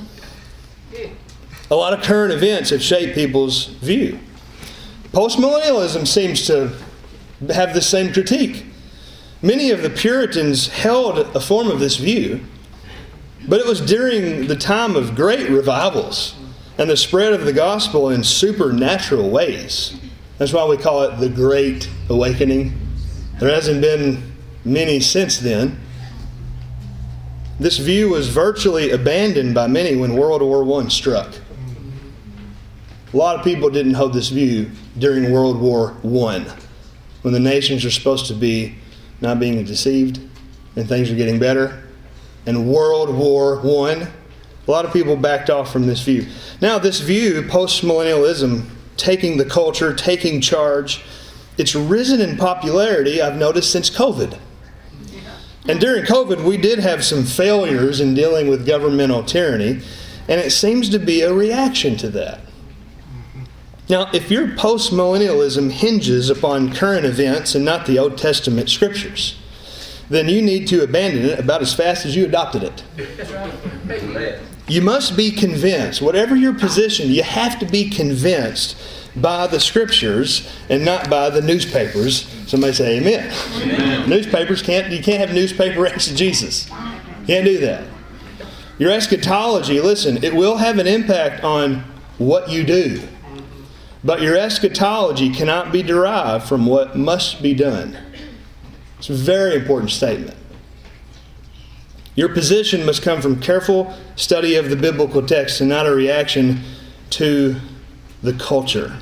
A lot of current events have shaped people's view. Postmillennialism seems to have the same critique. Many of the Puritans held a form of this view, but it was during the time of great revivals and the spread of the gospel in supernatural ways. That's why we call it the Great Awakening. There hasn't been many since then. This view was virtually abandoned by many when World War I struck. A lot of people didn't hold this view during World War I, when the nations are supposed to be not being deceived and things are getting better. And World War I, a lot of people backed off from this view. Now this view, postmillennialism, taking the culture, taking charge, it's risen in popularity, I've noticed, since COVID. And during COVID, we did have some failures in dealing with governmental tyranny, and it seems to be a reaction to that. Now, if your postmillennialism hinges upon current events and not the Old Testament scriptures, then you need to abandon it about as fast as you adopted it. You must be convinced. Whatever your position, you have to be convinced by the scriptures and not by the newspapers. Somebody say amen. Amen. Newspapers you can't have newspaper exegesis. You can't do that. Your eschatology, listen, it will have an impact on what you do. But your eschatology cannot be derived from what must be done. It's a very important statement. Your position must come from careful study of the biblical text and not a reaction to the culture.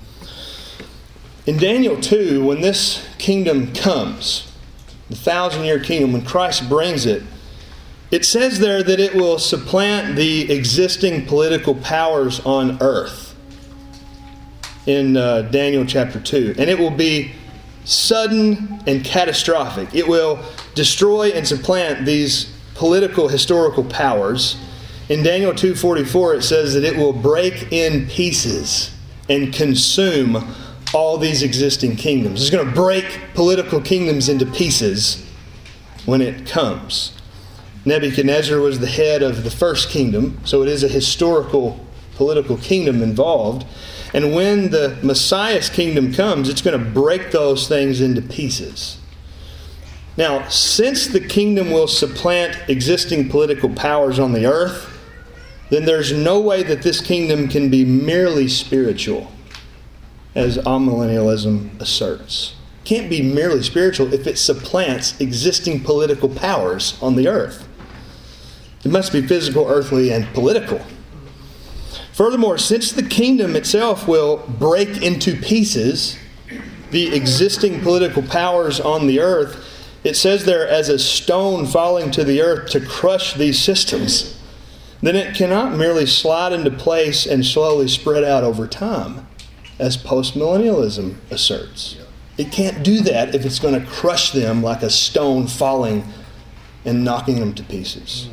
In Daniel 2, when this kingdom comes, the 1,000-year kingdom, when Christ brings it, it says there that it will supplant the existing political powers on earth. In Daniel chapter 2. And it will be sudden and catastrophic. It will destroy and supplant these political historical powers. In Daniel 2:44 it says that it will break in pieces and consume all these existing kingdoms. It's going to break political kingdoms into pieces when it comes. Nebuchadnezzar was the head of the first kingdom, so it is a historical political kingdom involved. And when the Messiah's kingdom comes, it's going to break those things into pieces. Now, since the kingdom will supplant existing political powers on the earth, then there's no way that this kingdom can be merely spiritual, as amillennialism asserts. It can't be merely spiritual if it supplants existing political powers on the earth. It must be physical, earthly, and political. Furthermore, since the kingdom itself will break into pieces the existing political powers on the earth, it says there, as a stone falling to the earth to crush these systems, then it cannot merely slide into place and slowly spread out over time, as postmillennialism asserts. It can't do that if it's going to crush them like a stone falling and knocking them to pieces.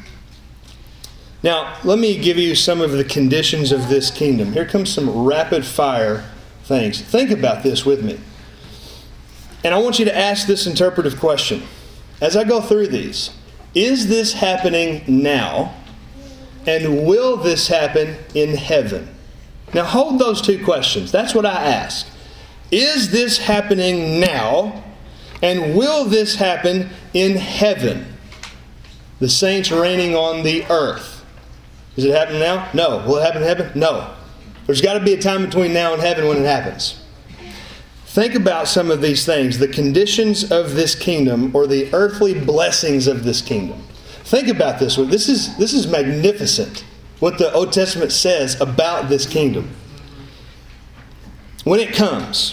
Now, let me give you some of the conditions of this kingdom. Here comes some rapid fire things. Think about this with me. And I want you to ask this interpretive question. As I go through these, is this happening now? And will this happen in heaven? Now hold those two questions. That's what I ask. Is this happening now? And will this happen in heaven? The saints reigning on the earth. Is it happening now? No. Will it happen in heaven? No. There's got to be a time between now and heaven when it happens. Think about some of these things, the conditions of this kingdom or the earthly blessings of this kingdom. Think about this one. This is magnificent, what the Old Testament says about this kingdom. When it comes,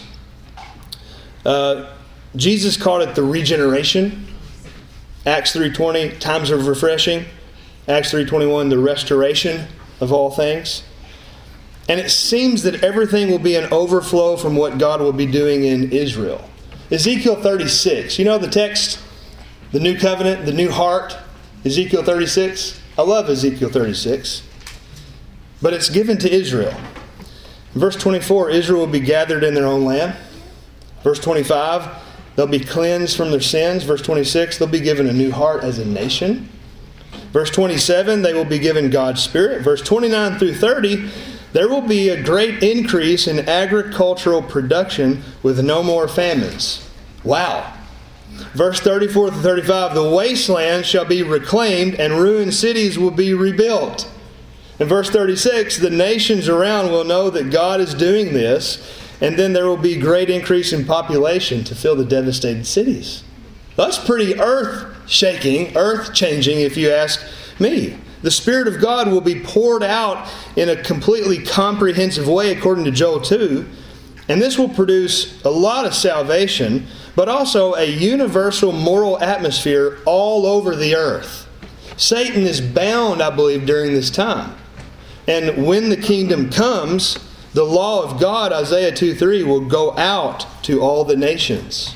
Jesus called it the regeneration. Acts 3:20, times of refreshing. Acts 3:21, the restoration of all things. And it seems that everything will be an overflow from what God will be doing in Israel. Ezekiel 36, you know the text? The new covenant, the new heart. Ezekiel 36. I love Ezekiel 36. But it's given to Israel. In verse 24, Israel will be gathered in their own land. Verse 25, they'll be cleansed from their sins. Verse 26, they'll be given a new heart as a nation. Verse 27, they will be given God's Spirit. Verse 29 through 30, there will be a great increase in agricultural production with no more famines. Wow. Verse 34 to 35, the wasteland shall be reclaimed and ruined cities will be rebuilt. In verse 36, the nations around will know that God is doing this, and then there will be great increase in population to fill the devastated cities. That's pretty earth-shaking, earth-changing, if you ask me. The Spirit of God will be poured out in a completely comprehensive way, according to Joel 2. And this will produce a lot of salvation, but also a universal moral atmosphere all over the earth. Satan is bound, I believe, during this time. And when the kingdom comes, the law of God, Isaiah 2:3, will go out to all the nations.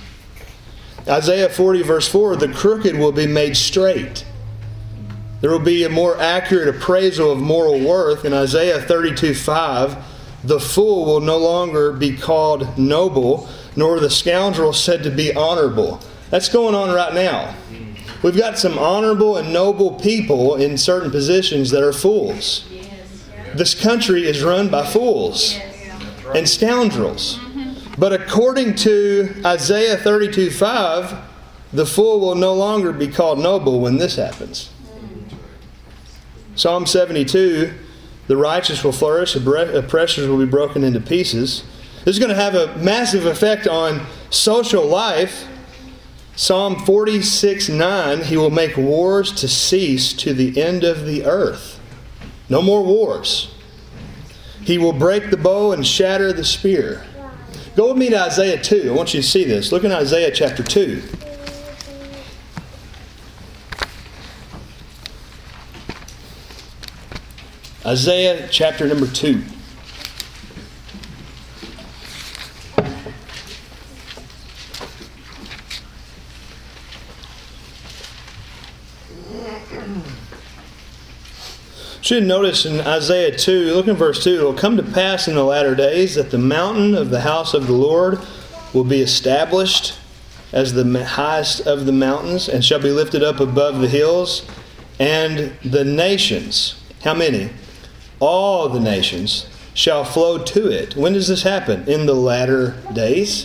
Isaiah 40 verse 4, the crooked will be made straight. There will be a more accurate appraisal of moral worth. In Isaiah 32:5, the fool will no longer be called noble, nor the scoundrel said to be honorable. That's going on right now. We've got some honorable and noble people in certain positions that are fools. This country is run by fools and scoundrels. But according to Isaiah 32:5, the fool will no longer be called noble when this happens. Psalm 72, the righteous will flourish, oppressors will be broken into pieces. This is going to have a massive effect on social life. Psalm 46:9, he will make wars to cease to the end of the earth. No more wars. He will break the bow and shatter the spear. Go with me to Isaiah 2. I want you to see this. Look in Isaiah chapter 2. Isaiah chapter number 2. Should notice in Isaiah 2, look in verse 2, it will come to pass in the latter days that the mountain of the house of the Lord will be established as the highest of the mountains, and shall be lifted up above the hills. And the nations, how many? All the nations shall flow to it. When does this happen? In the latter days.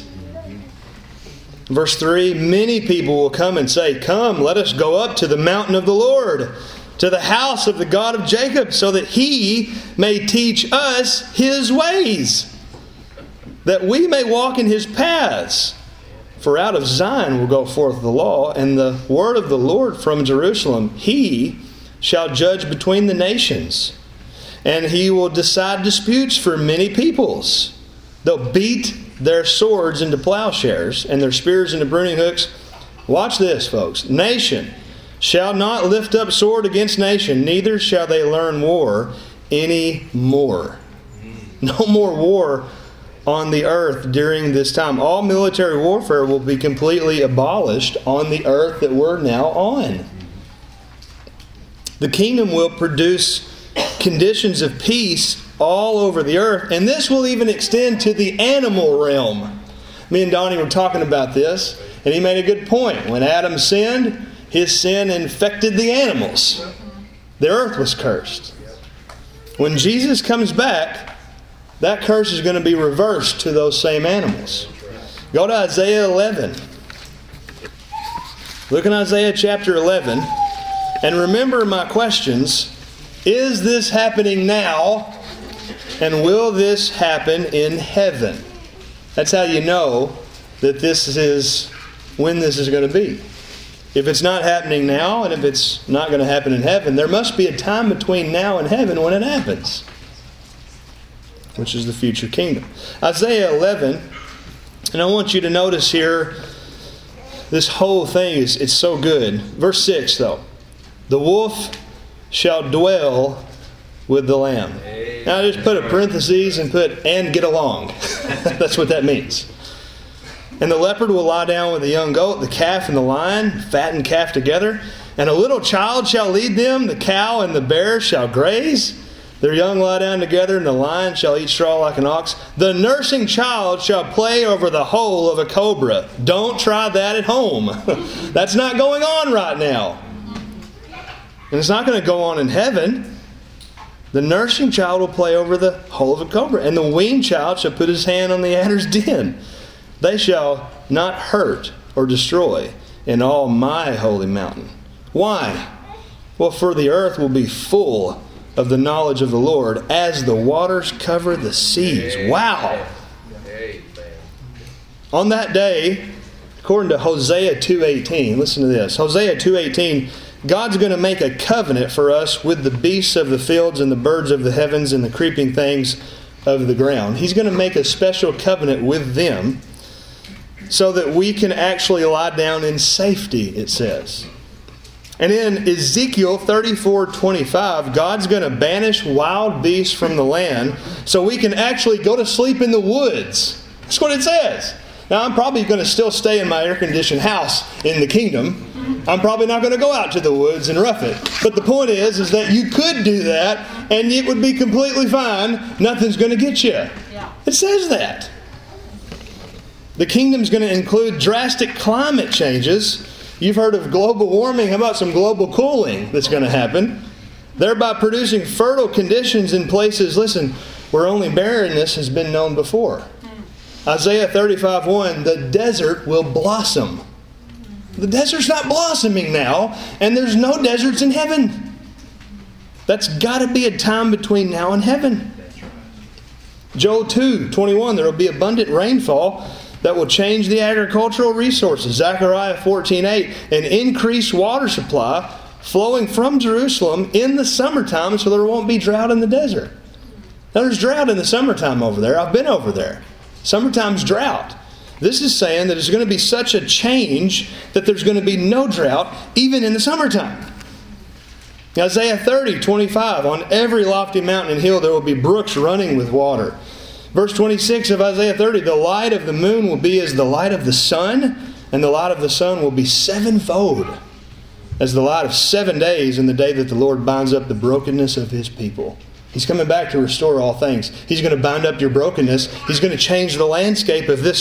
Verse 3, many people will come and say, come, let us go up to the mountain of the Lord, to the house of the God of Jacob, so that He may teach us His ways, that we may walk in His paths. For out of Zion will go forth the law, and the word of the Lord from Jerusalem. He shall judge between the nations, and He will decide disputes for many peoples. They'll beat their swords into plowshares, and their spears into pruning hooks. Watch this, folks. Nation shall not lift up sword against nation, neither shall they learn war any more. No more war on the earth during this time. All military warfare will be completely abolished on the earth that we're now on. The kingdom will produce conditions of peace all over the earth, and this will even extend to the animal realm. Me and Donnie were talking about this, and he made a good point. When Adam sinned, his sin infected the animals. The earth was cursed. When Jesus comes back, that curse is going to be reversed to those same animals. Go to Isaiah 11. Look in Isaiah chapter 11. And remember my questions. Is this happening now? And will this happen in heaven? That's how you know that this is when this is going to be. If it's not happening now, and if it's not going to happen in heaven, there must be a time between now and heaven when it happens, which is the future kingdom. Isaiah 11, and I want you to notice here, this whole thing it's so good. Verse 6, though. The wolf shall dwell with the lamb. Now I just put a parenthesis and put, and get along. That's what that means. And the leopard will lie down with the young goat, the calf and the lion, fattened calf together. And a little child shall lead them, the cow and the bear shall graze. Their young lie down together, and the lion shall eat straw like an ox. The nursing child shall play over the hole of a cobra. Don't try that at home. That's not going on right now. And it's not going to go on in heaven. The nursing child will play over the hole of a cobra, and the weaned child shall put his hand on the adder's den. They shall not hurt or destroy in all my holy mountain. Why? Well, for the earth will be full of the knowledge of the Lord as the waters cover the seas. Wow! On that day, according to Hosea 2:18, listen to this. Hosea 2:18, God's going to make a covenant for us with the beasts of the fields and the birds of the heavens and the creeping things of the ground. He's going to make a special covenant with them so that we can actually lie down in safety, it says. And in Ezekiel 34:25, God's going to banish wild beasts from the land so we can actually go to sleep in the woods. That's what it says. Now, I'm probably going to still stay in my air-conditioned house in the kingdom. I'm probably not going to go out to the woods and rough it. But the point is that you could do that and it would be completely fine. Nothing's going to get you. Yeah. It says that. The kingdom's going to include drastic climate changes. You've heard of global warming. How about some global cooling that's going to happen? Thereby producing fertile conditions in places, listen, where only barrenness has been known before. Isaiah 35:1, the desert will blossom. The desert's not blossoming now, and there's no deserts in heaven. That's got to be a time between now and heaven. Joel 2:21, there will be abundant rainfall that will change the agricultural resources. Zechariah 14:8, an increased water supply flowing from Jerusalem in the summertime so there won't be drought in the desert. Now there's drought in the summertime over there. I've been over there. Summertime's drought. This is saying that there's going to be such a change that there's going to be no drought even in the summertime. Isaiah 30:25, on every lofty mountain and hill there will be brooks running with water. Verse 26 of Isaiah 30, the light of the moon will be as the light of the sun, and the light of the sun will be sevenfold, as the light of 7 days in the day that the Lord binds up the brokenness of His people. He's coming back to restore all things. He's going to bind up your brokenness. He's going to change the landscape of this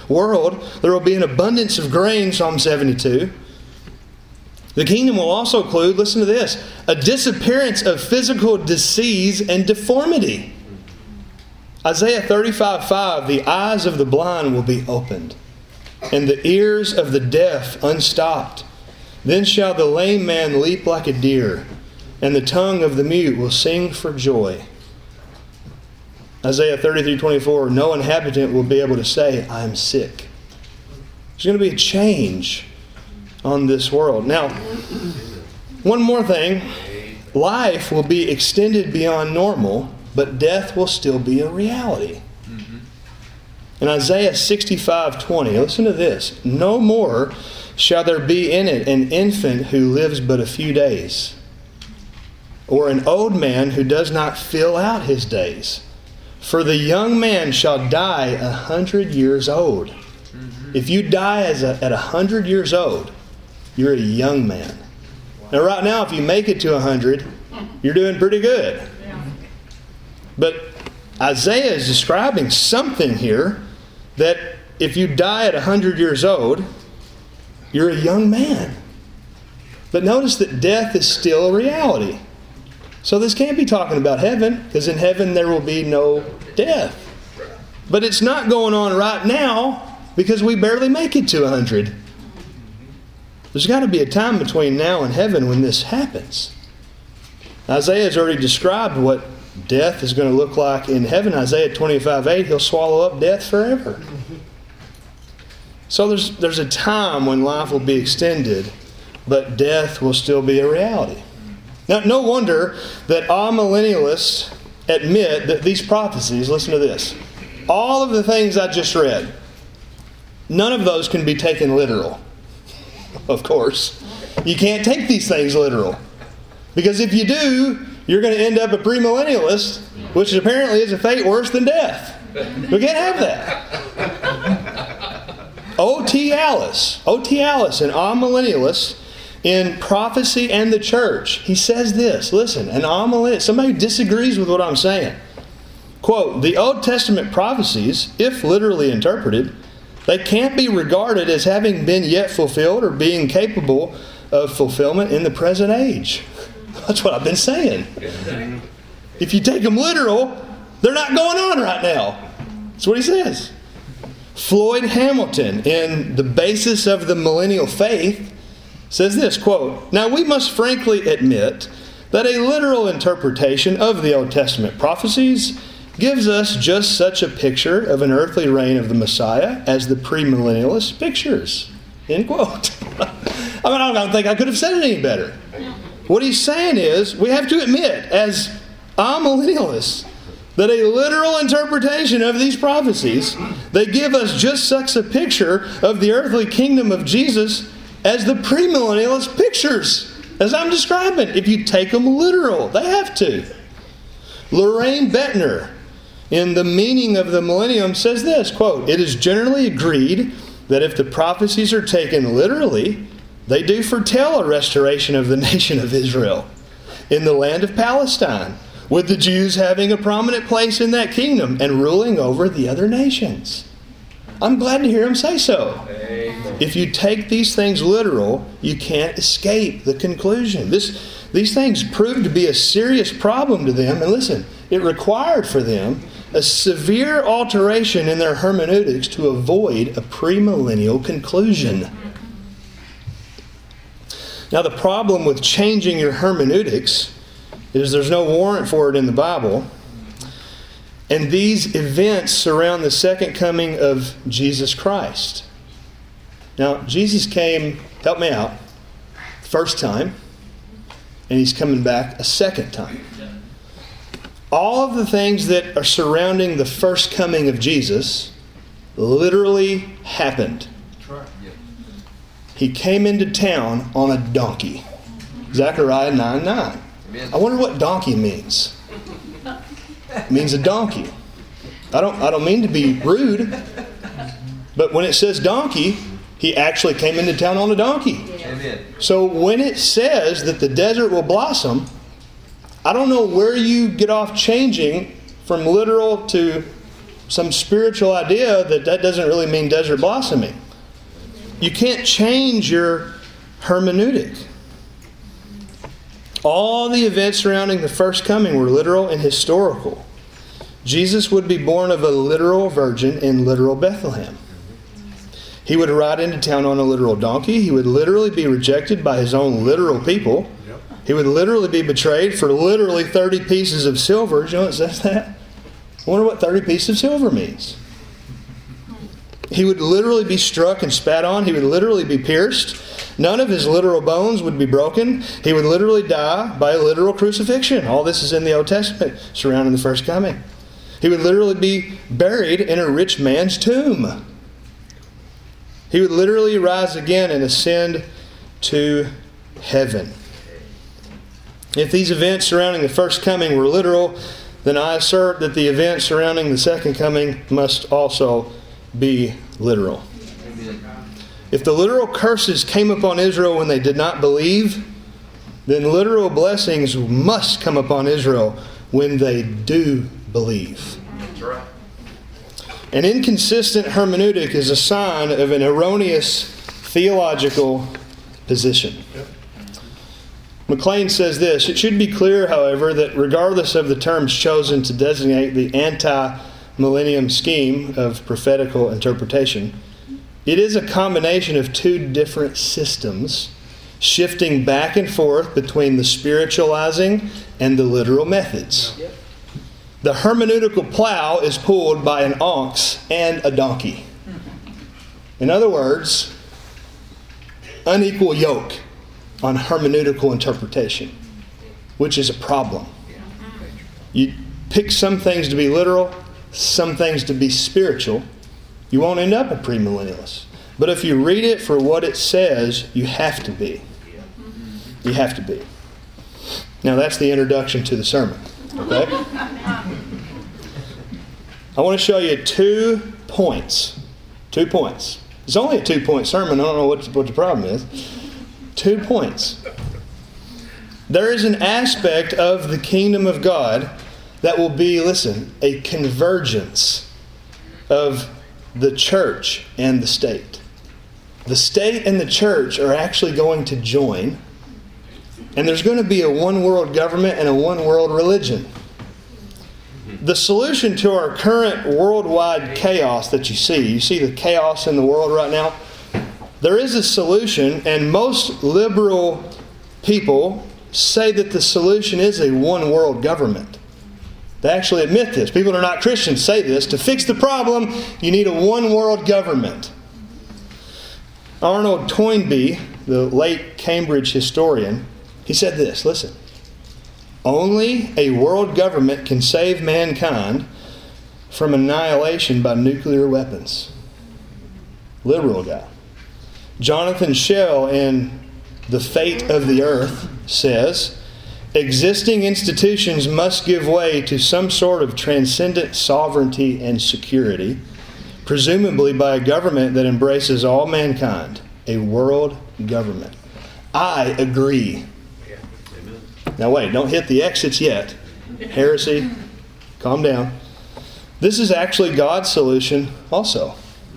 world. There will be an abundance of grain, Psalm 72. The kingdom will also include, listen to this, a disappearance of physical disease and deformity. Isaiah 35:5, the eyes of the blind will be opened, and the ears of the deaf unstopped. Then shall the lame man leap like a deer, and the tongue of the mute will sing for joy. Isaiah 33:24, no inhabitant will be able to say, I am sick. There's going to be a change on this world. Now, one more thing. Life will be extended beyond normal, but death will still be a reality. In Isaiah 65:20, listen to this. No more shall there be in it an infant who lives but a few days, or an old man who does not fill out his days. For the young man shall die 100 years old. If you die at 100 years old, you're a young man. Now right now, if you make it to 100, you're doing pretty good. But Isaiah is describing something here that if you die at 100 years old, you're a young man. But notice that death is still a reality. So this can't be talking about heaven, because in heaven there will be no death. But it's not going on right now because we barely make it to 100. There's got to be a time between now and heaven when this happens. Isaiah has already described what death is going to look like in heaven. Isaiah 25:8, he'll swallow up death forever. So there's a time when life will be extended, but death will still be a reality. Now, no wonder that amillennialists admit that these prophecies, listen to this, all of the things I just read, none of those can be taken literal. Of course. You can't take these things literal. Because if you do, you're going to end up a premillennialist, which apparently is a fate worse than death. We can't have that. O.T. Alice, an amillennialist in Prophecy and the Church, he says this, listen, an amillennialist, somebody who disagrees with what I'm saying. Quote, the Old Testament prophecies, if literally interpreted, they can't be regarded as having been yet fulfilled or being capable of fulfillment in the present age. That's what I've been saying. If you take them literal, they're not going on right now. That's what he says. Floyd Hamilton, in The Basis of the Millennial Faith, says this, quote, now we must frankly admit that a literal interpretation of the Old Testament prophecies gives us just such a picture of an earthly reign of the Messiah as the premillennialist pictures. End quote. I don't think I could have said it any better. What he's saying is, we have to admit, as amillennialists, that a literal interpretation of these prophecies, they give us just such a picture of the earthly kingdom of Jesus as the premillennialist pictures, as I'm describing. If you take them literal, they have to. Lorraine Bettner, in The Meaning of the Millennium, says this, quote, it is generally agreed that if the prophecies are taken literally, they do foretell a restoration of the nation of Israel in the land of Palestine, with the Jews having a prominent place in that kingdom and ruling over the other nations. I'm glad to hear him say so. If you take these things literal, you can't escape the conclusion. These things proved to be a serious problem to them. And listen, it required for them a severe alteration in their hermeneutics to avoid a premillennial conclusion. Now, the problem with changing your hermeneutics is there's no warrant for it in the Bible. And these events surround the second coming of Jesus Christ. Now, Jesus came, help me out, first time, and He's coming back a second time. All of the things that are surrounding the first coming of Jesus literally happened. He came into town on a donkey. Zechariah 9:9. I wonder what donkey means. It means a donkey. I don't mean to be rude, but when it says donkey, He actually came into town on a donkey. Amen. So when it says that the desert will blossom, I don't know where you get off changing from literal to some spiritual idea that doesn't really mean desert blossoming. You can't change your hermeneutic. All the events surrounding the first coming were literal and historical. Jesus would be born of a literal virgin in literal Bethlehem. He would ride into town on a literal donkey. He would literally be rejected by his own literal people. He would literally be betrayed for literally 30 pieces of silver. Do you know what says that? I wonder what 30 pieces of silver means. He would literally be struck and spat on. He would literally be pierced. None of his literal bones would be broken. He would literally die by a literal crucifixion. All this is in the Old Testament surrounding the first coming. He would literally be buried in a rich man's tomb. He would literally rise again and ascend to heaven. If these events surrounding the first coming were literal, then I assert that the events surrounding the second coming must also be literal. If the literal curses came upon Israel when they did not believe, then literal blessings must come upon Israel when they do believe. That's right. An inconsistent hermeneutic is a sign of an erroneous theological position. McLean says this: it should be clear, however, that regardless of the terms chosen to designate the anti-millennium scheme of prophetical interpretation, it is a combination of two different systems shifting back and forth between the spiritualizing and the literal methods. The hermeneutical plow is pulled by an ox and a donkey. In other words, unequal yoke on hermeneutical interpretation, which is a problem. You pick some things to be literal, some things to be spiritual, you won't end up a premillennialist. But if you read it for what it says, you have to be. You have to be. Now that's the introduction to the sermon. Okay? I want to show you 2 points. 2 points. It's only a 2-point sermon. I don't know what the problem is. 2 points. There is an aspect of the kingdom of God that will be, listen, a convergence of the church and the state. The state and the church are actually going to join, and there's going to be a one world government and a one world religion. The solution to our current worldwide chaos that you see the chaos in the world right now, there is a solution, and most liberal people say that the solution is a one world government. They actually admit this. People that are not Christians say this. To fix the problem, you need a one world government. Arnold Toynbee, the late Cambridge historian, he said this, listen. Only a world government can save mankind from annihilation by nuclear weapons. Liberal guy. Jonathan Shell in The Fate of the Earth says, existing institutions must give way to some sort of transcendent sovereignty and security, presumably by a government that embraces all mankind, a world government. I agree. Now wait, don't hit the exits yet. Heresy, calm down. This is actually God's solution also.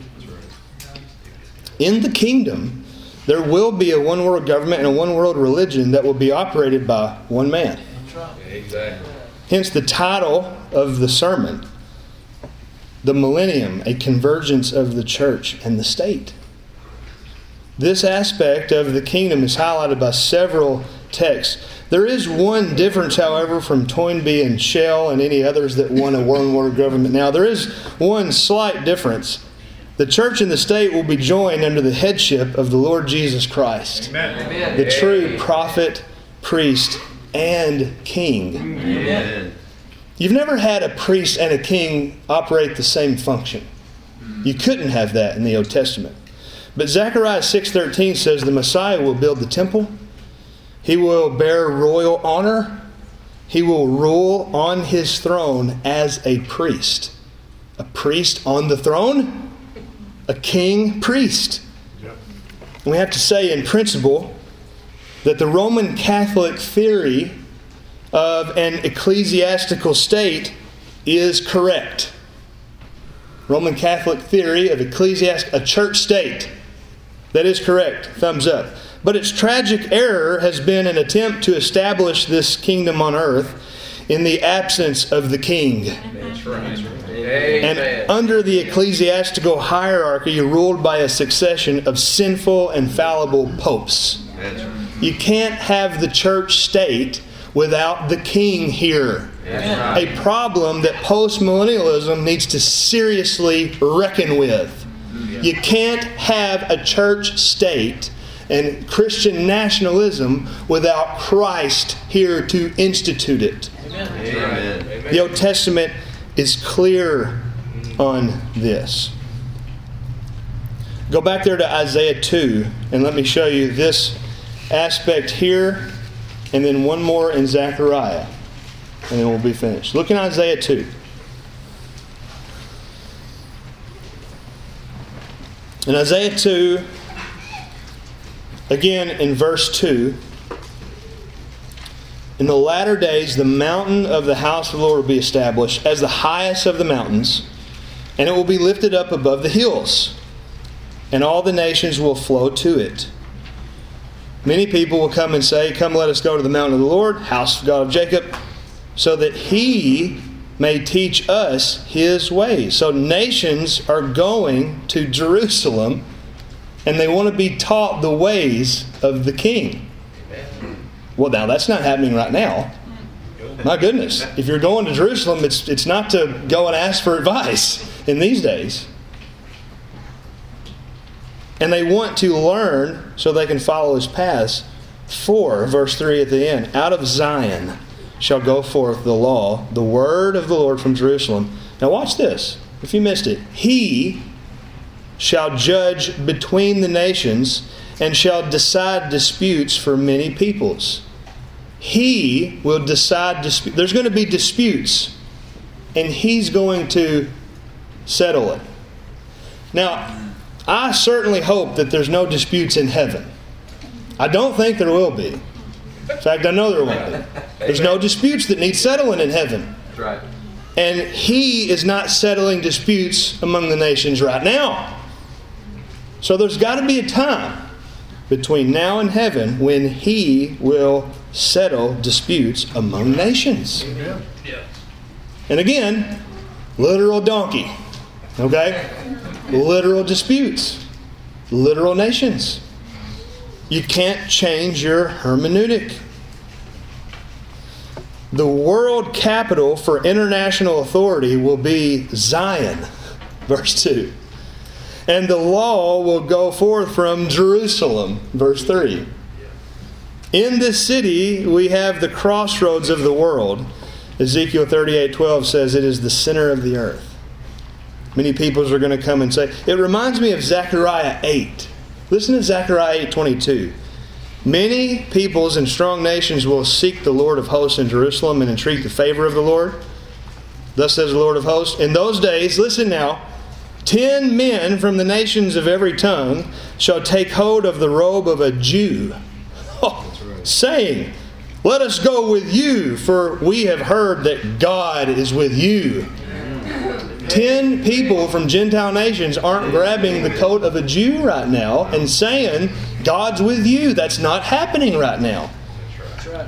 In the kingdom, there will be a one world government and a one world religion that will be operated by one man. Exactly. Hence the title of the sermon, The Millennium, a Convergence of the Church and the State. This aspect of the kingdom is highlighted by several texts. There is one difference, however, from Toynbee and Shell and any others that want a one world government now. There is one slight difference. The church and the state will be joined under the headship of the Lord Jesus Christ. Amen. The true prophet, priest, and king. Amen. You've never had a priest and a king operate the same function. You couldn't have that in the Old Testament. But Zechariah 6:13 says the Messiah will build the temple. He will bear royal honor. He will rule on his throne as a priest. A priest on the throne? A king priest. Yep. We have to say in principle that the Roman Catholic theory of an ecclesiastical state is correct. Roman Catholic theory of a church state. That is correct. Thumbs up. But its tragic error has been an attempt to establish this kingdom on earth in the absence of the king. That's right. And Amen. under the ecclesiastical hierarchy, ruled by a succession of sinful and fallible popes. That's right. You can't have the church state without the king here. That's right. A problem that postmillennialism needs to seriously reckon with. You can't have a church state and Christian nationalism without Christ here to institute it. Amen. The Old Testament is clear on this. Go back there to Isaiah 2 and let me show you this aspect here and then one more in Zechariah. And then we'll be finished. Look in Isaiah 2. In Isaiah 2, again in verse 2, in the latter days the mountain of the house of the Lord will be established as the highest of the mountains, and it will be lifted up above the hills, and all the nations will flow to it. Many people will come and say, "Come, let us go to the mountain of the Lord, house of God of Jacob, so that He may teach us His ways." So nations are going to Jerusalem, and they want to be taught the ways of the King. Well, now that's not happening right now. My goodness. If you're going to Jerusalem, it's not to go and ask for advice in these days. And they want to learn so they can follow His paths. For, verse 3 at the end, out of Zion shall go forth the law, the word of the Lord from Jerusalem. Now watch this. If you missed it. He shall judge between the nations and shall decide disputes for many peoples. He will decide disputes. There's going to be disputes, and He's going to settle it. Now, I certainly hope that there's no disputes in heaven. I don't think there will be. In fact, I know there won't be. There's no disputes that need settling in heaven. That's right. And He is not settling disputes among the nations right now. So there's got to be a time between now and heaven when He will settle disputes among nations. Yeah. And again, literal donkey. Okay? Literal disputes. Literal nations. You can't change your hermeneutic. The world capital for international authority will be Zion. Verse 2. And the law will go forth from Jerusalem. Verse 3. In this city we have the crossroads of the world. Ezekiel 38:12 says it is the center of the earth. Many peoples are going to come and say, it reminds me of Zechariah 8. Listen to Zechariah 8:22. Many peoples and strong nations will seek the Lord of hosts in Jerusalem and entreat the favor of the Lord. Thus says the Lord of hosts, in those days, listen now, 10 men from the nations of every tongue shall take hold of the robe of a Jew, saying, let us go with you, for we have heard that God is with you. 10 people from Gentile nations aren't grabbing the coat of a Jew right now and saying, God's with you. That's not happening right now. That's right.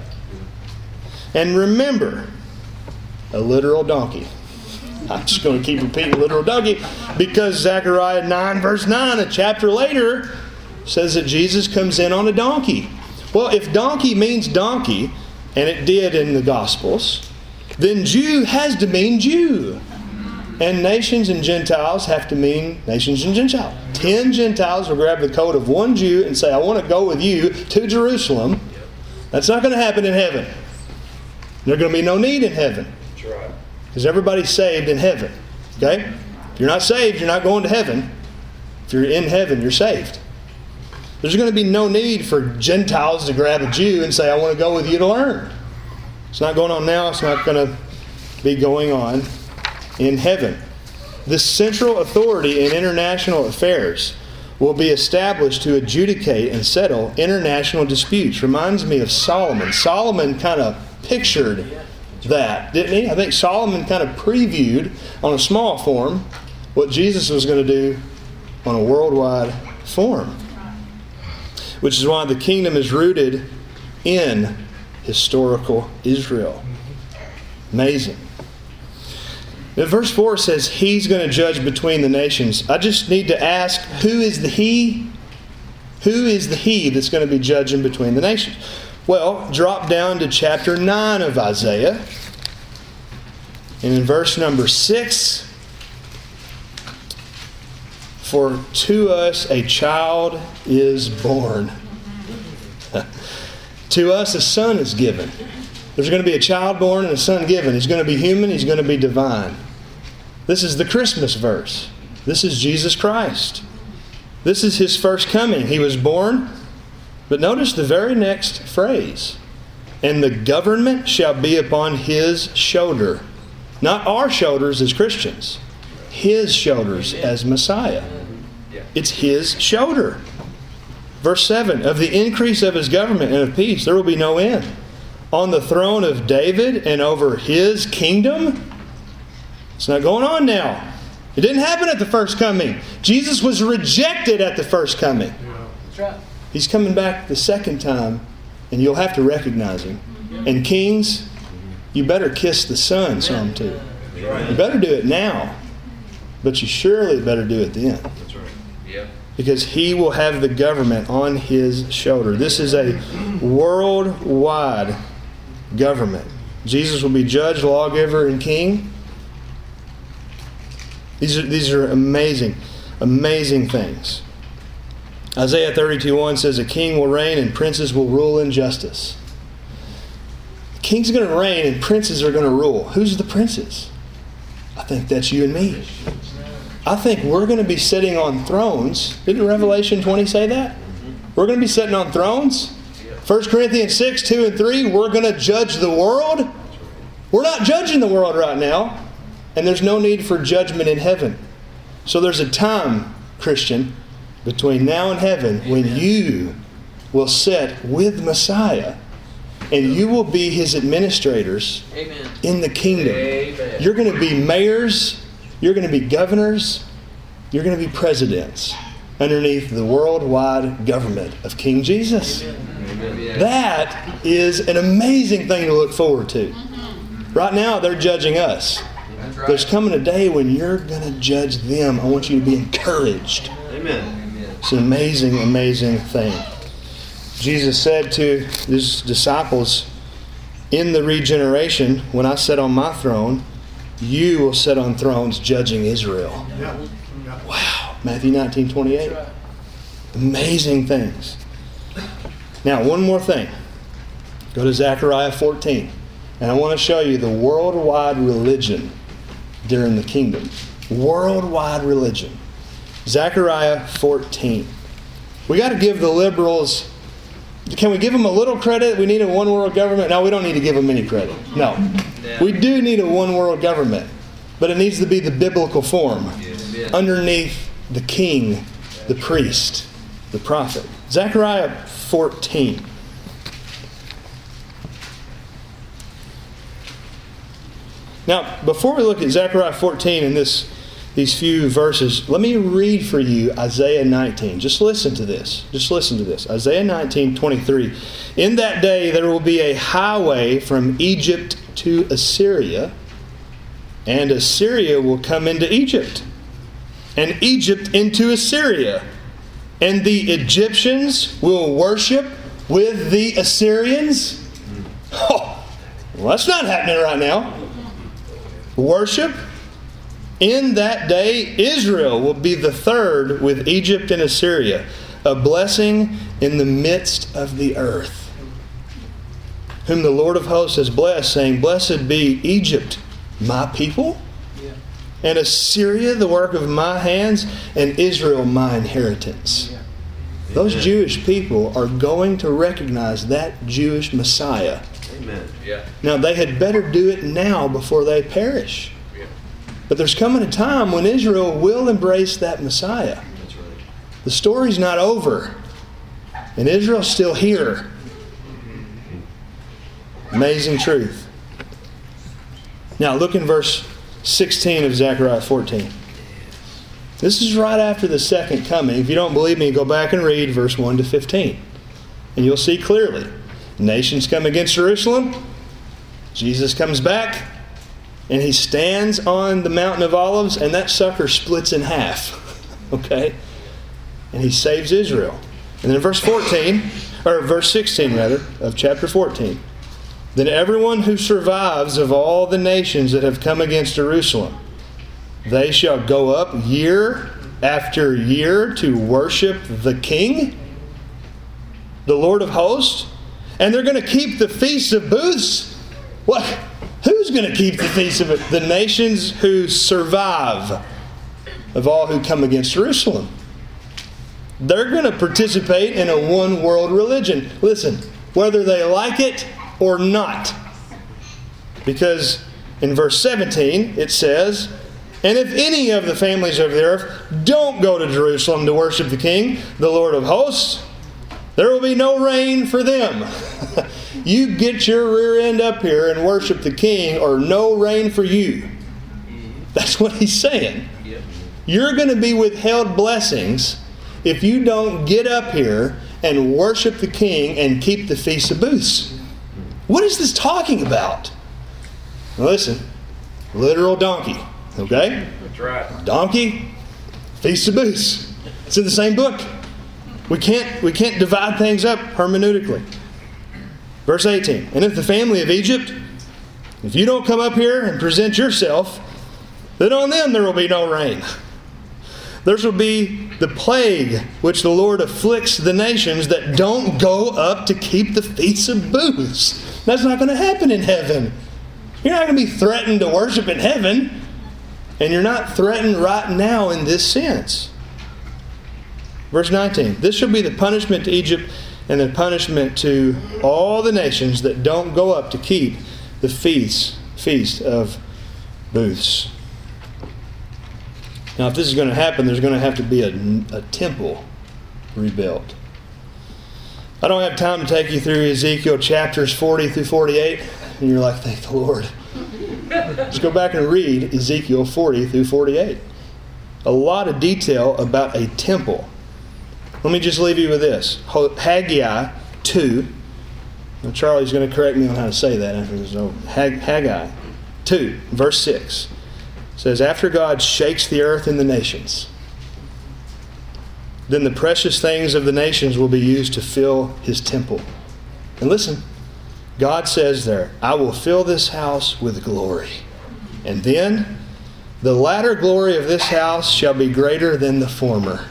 And remember, a literal donkey. I'm just going to keep repeating literal donkey because Zechariah 9 verse 9, a chapter later, says that Jesus comes in on a donkey. Well, if donkey means donkey, and it did in the Gospels, then Jew has to mean Jew. And nations and Gentiles have to mean nations and Gentiles. 10 Gentiles will grab the coat of one Jew and say, I want to go with you to Jerusalem. That's not going to happen in heaven. There's going to be no need in heaven. That's right. Because everybody's saved in heaven. Okay? If you're not saved, you're not going to heaven. If you're in heaven, you're saved. There's going to be no need for Gentiles to grab a Jew and say, I want to go with you to learn. It's not going on now. It's not going to be going on in heaven. The central authority in international affairs will be established to adjudicate and settle international disputes. Reminds me of Solomon. Solomon kind of pictured that, didn't he? I think Solomon kind of previewed on a small form what Jesus was going to do on a worldwide form. Which is why the kingdom is rooted in historical Israel. Amazing. Now, verse 4 says He's going to judge between the nations. I just need to ask, who is the He? Who is the He that's going to be judging between the nations? Well, drop down to chapter 9 of Isaiah. And in verse number 6, for to us a child is born. To us a son is given. There's going to be a child born and a son given. He's going to be human. He's going to be divine. This is the Christmas verse. This is Jesus Christ. This is His first coming. He was born. But notice the very next phrase. And the government shall be upon His shoulder. Not our shoulders as Christians. His shoulders as Messiah. It's His shoulder. Verse 7, of the increase of His government and of peace, there will be no end. On the throne of David and over His kingdom. It's not going on now. It didn't happen at the first coming. Jesus was rejected at the first coming. That's right. He's coming back the second time, and you'll have to recognize Him. And kings, you better kiss the Son, Psalm 2. You better do it now. But you surely better do it then. That's right. Yeah. Because He will have the government on His shoulder. This is a worldwide government. Jesus will be judge, lawgiver, and king. These are amazing, amazing things. Isaiah 32:1 says, a king will reign and princes will rule in justice. The king's going to reign and princes are going to rule. Who's the princes? I think that's you and me. I think we're going to be sitting on thrones. Didn't Revelation 20 say that? We're going to be sitting on thrones. 1 Corinthians 6, 2 and 3, we're going to judge the world. We're not judging the world right now. And there's no need for judgment in heaven. So there's a time, Christian, between now and heaven when you will sit with Messiah and you will be His administrators in the kingdom. Amen. You're going to be mayors. You're going to be governors. You're going to be presidents underneath the worldwide government of King Jesus. Amen. That is an amazing thing to look forward to. Right now, they're judging us. That's right. There's coming a day when you're going to judge them. I want you to be encouraged. Amen. It's an amazing, amazing thing. Jesus said to His disciples, in the regeneration, when I sit on my throne, you will sit on thrones judging Israel. Wow. Matthew 19:28. That's right. Amazing things. Now, one more thing. Go to Zechariah 14. And I want to show you the worldwide religion during the kingdom. Worldwide religion. Zechariah 14. We got to give the liberals, can we give them a little credit? We need a one world government? No, we don't need to give them any credit. No. We do need a one world government. But it needs to be the biblical form. Underneath the king, the priest, the prophet. Zechariah 14. Now, before we look at Zechariah 14 and these few verses, let me read for you Isaiah 19. Just listen to this. Just listen to this. Isaiah 19:23. In that day there will be a highway from Egypt to Assyria, and Assyria will come into Egypt, and Egypt into Assyria. And the Egyptians will worship with the Assyrians. Oh, well, that's not happening right now. Worship. In that day, Israel will be the third with Egypt and Assyria, a blessing in the midst of the earth. Whom the Lord of hosts has blessed, saying, blessed be Egypt, my people, and Assyria, the work of my hands, and Israel, my inheritance. Those Jewish people are going to recognize that Jewish Messiah. Amen. Yeah. Now, they had better do it now before they perish. But there's coming a time when Israel will embrace that Messiah. That's right. The story's not over. And Israel's still here. Amazing truth. Now look in verse 16 of Zechariah 14. This is right after the second coming. If you don't believe me, go back and read verse 1 to 15. And you'll see clearly. Nations come against Jerusalem. Jesus comes back. And he stands on the Mountain of Olives. And that sucker splits in half. Okay? And he saves Israel. And then in verse 16 of chapter 14. Then everyone who survives of all the nations that have come against Jerusalem, they shall go up year after year to worship the King, the Lord of hosts, and they're going to keep the Feast of Booths. What? Who's going to keep the Feast of Booths? The nations who survive of all who come against Jerusalem. They're going to participate in a one-world religion. Listen, whether they like it or not. Because in verse 17 it says, and if any of the families of the earth don't go to Jerusalem to worship the King, the Lord of hosts, there will be no rain for them. You get your rear end up here and worship the King, or no rain for you. That's what he's saying. You're going to be withheld blessings if you don't get up here and worship the King and keep the Feast of Booths. What is this talking about? Now listen, literal donkey. Okay? That's right. Donkey, Feast of Booths. It's in the same book. We can't divide things up hermeneutically. Verse 18. And if the family of Egypt, if you don't come up here and present yourself, then on them there will be no rain. There shall be the plague which the Lord afflicts the nations that don't go up to keep the Feast of Booths. That's not going to happen in heaven. You're not going to be threatened to worship in heaven. And you're not threatened right now in this sense. Verse 19. This shall be the punishment to Egypt and the punishment to all the nations that don't go up to keep the Feast of Booths. Now, if this is going to happen, there's going to have to be a temple rebuilt. I don't have time to take you through Ezekiel chapters 40 through 48. And you're like, thank the Lord. Let's go back and read Ezekiel 40 through 48. A lot of detail about a temple. Let me just leave you with this. Haggai 2. Now Charlie's going to correct me on how to say that after this. Haggai 2, verse 6. Says, after God shakes the earth and the nations, then the precious things of the nations will be used to fill his temple. And listen, God says there, I will fill this house with glory. And then the latter glory of this house shall be greater than the former.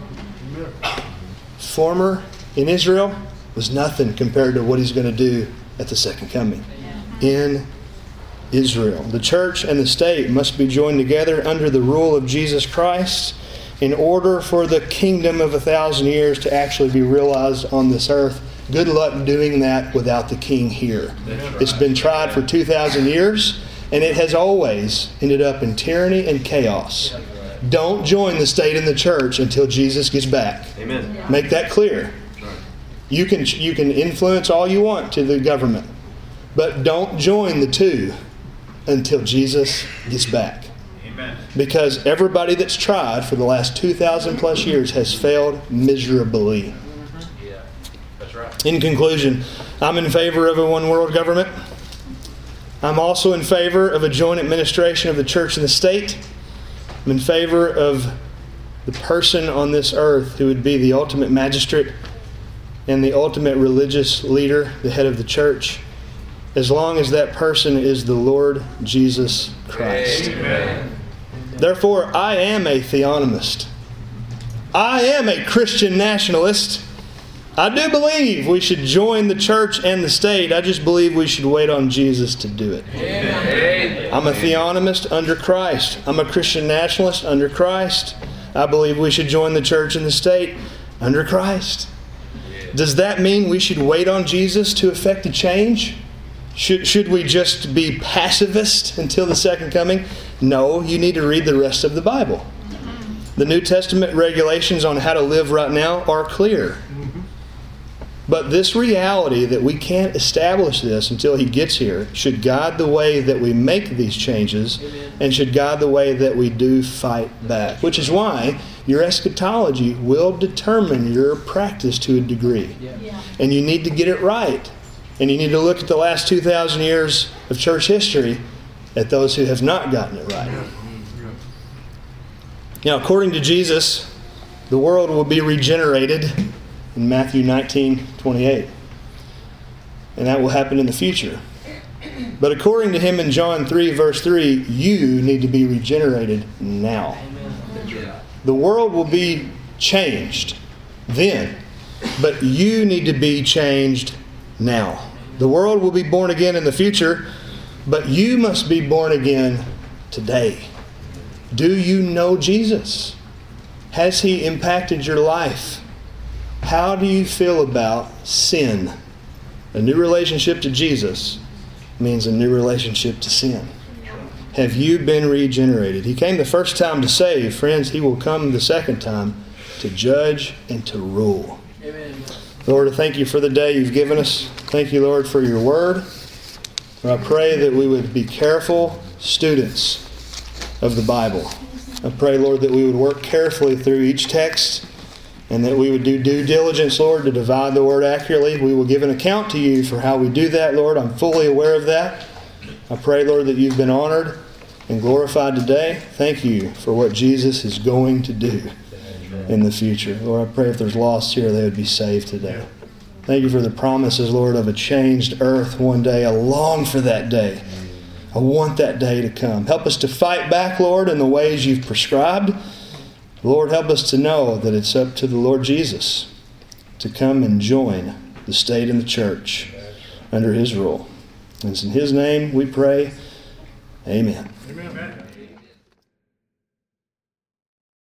Former in Israel was nothing compared to what he's going to do at the second coming. In Israel. The church and the state must be joined together under the rule of Jesus Christ in order for the kingdom of 1,000 years to actually be realized on this earth. Good luck doing that without the king here. Right. It's been tried for 2,000 years, and it has always ended up in tyranny and chaos. Don't join the state and the church until Jesus gets back. Amen. Make that clear. You can influence all you want to the government, but don't join the two until Jesus gets back. Amen. Because everybody that's tried for the last 2,000 plus years has failed miserably. Yeah, that's right. In conclusion, I'm in favor of a one world government. I'm also in favor of a joint administration of the church and the state. I'm in favor of the person on this earth who would be the ultimate magistrate and the ultimate religious leader, the head of the church, as long as that person is the Lord Jesus Christ. Amen. Therefore, I am a theonomist. I am a Christian nationalist. I do believe we should join the church and the state. I just believe we should wait on Jesus to do it. Amen. I'm a theonomist under Christ. I'm a Christian nationalist under Christ. I believe we should join the church and the state under Christ. Does that mean we should wait on Jesus to effect a change? Should we just be pacifist until the second coming? No, you need to read the rest of the Bible. The New Testament regulations on how to live right now are clear. But this reality that we can't establish this until He gets here should guide the way that we make these changes and should guide the way that we do fight back. Which is why your eschatology will determine your practice to a degree. And you need to get it right. And you need to look at the last 2,000 years of church history at those who have not gotten it right. Now, according to Jesus, the world will be regenerated in Matthew 19:28. And that will happen in the future. But according to Him in John 3, verse 3, you need to be regenerated now. The world will be changed then, but you need to be changed now. The world will be born again in the future, but you must be born again today. Do you know Jesus? Has He impacted your life? How do you feel about sin? A new relationship to Jesus means a new relationship to sin. Have you been regenerated? He came the first time to save. Friends, He will come the second time to judge and to rule. Amen. Lord, I thank You for the day You've given us. Thank You, Lord, for Your word. I pray that we would be careful students of the Bible. I pray, Lord, that we would work carefully through each text and that we would do due diligence, Lord, to divide the word accurately. We will give an account to You for how we do that, Lord. I'm fully aware of that. I pray, Lord, that You've been honored and glorified today. Thank You for what Jesus is going to do in the future. Lord, I pray if there's lost here, they would be saved today. Thank You for the promises, Lord, of a changed earth one day. I long for that day. I want that day to come. Help us to fight back, Lord, in the ways You've prescribed. Lord, help us to know that it's up to the Lord Jesus to come and join the state and the church under His rule. And it's in His name we pray. Amen. Amen.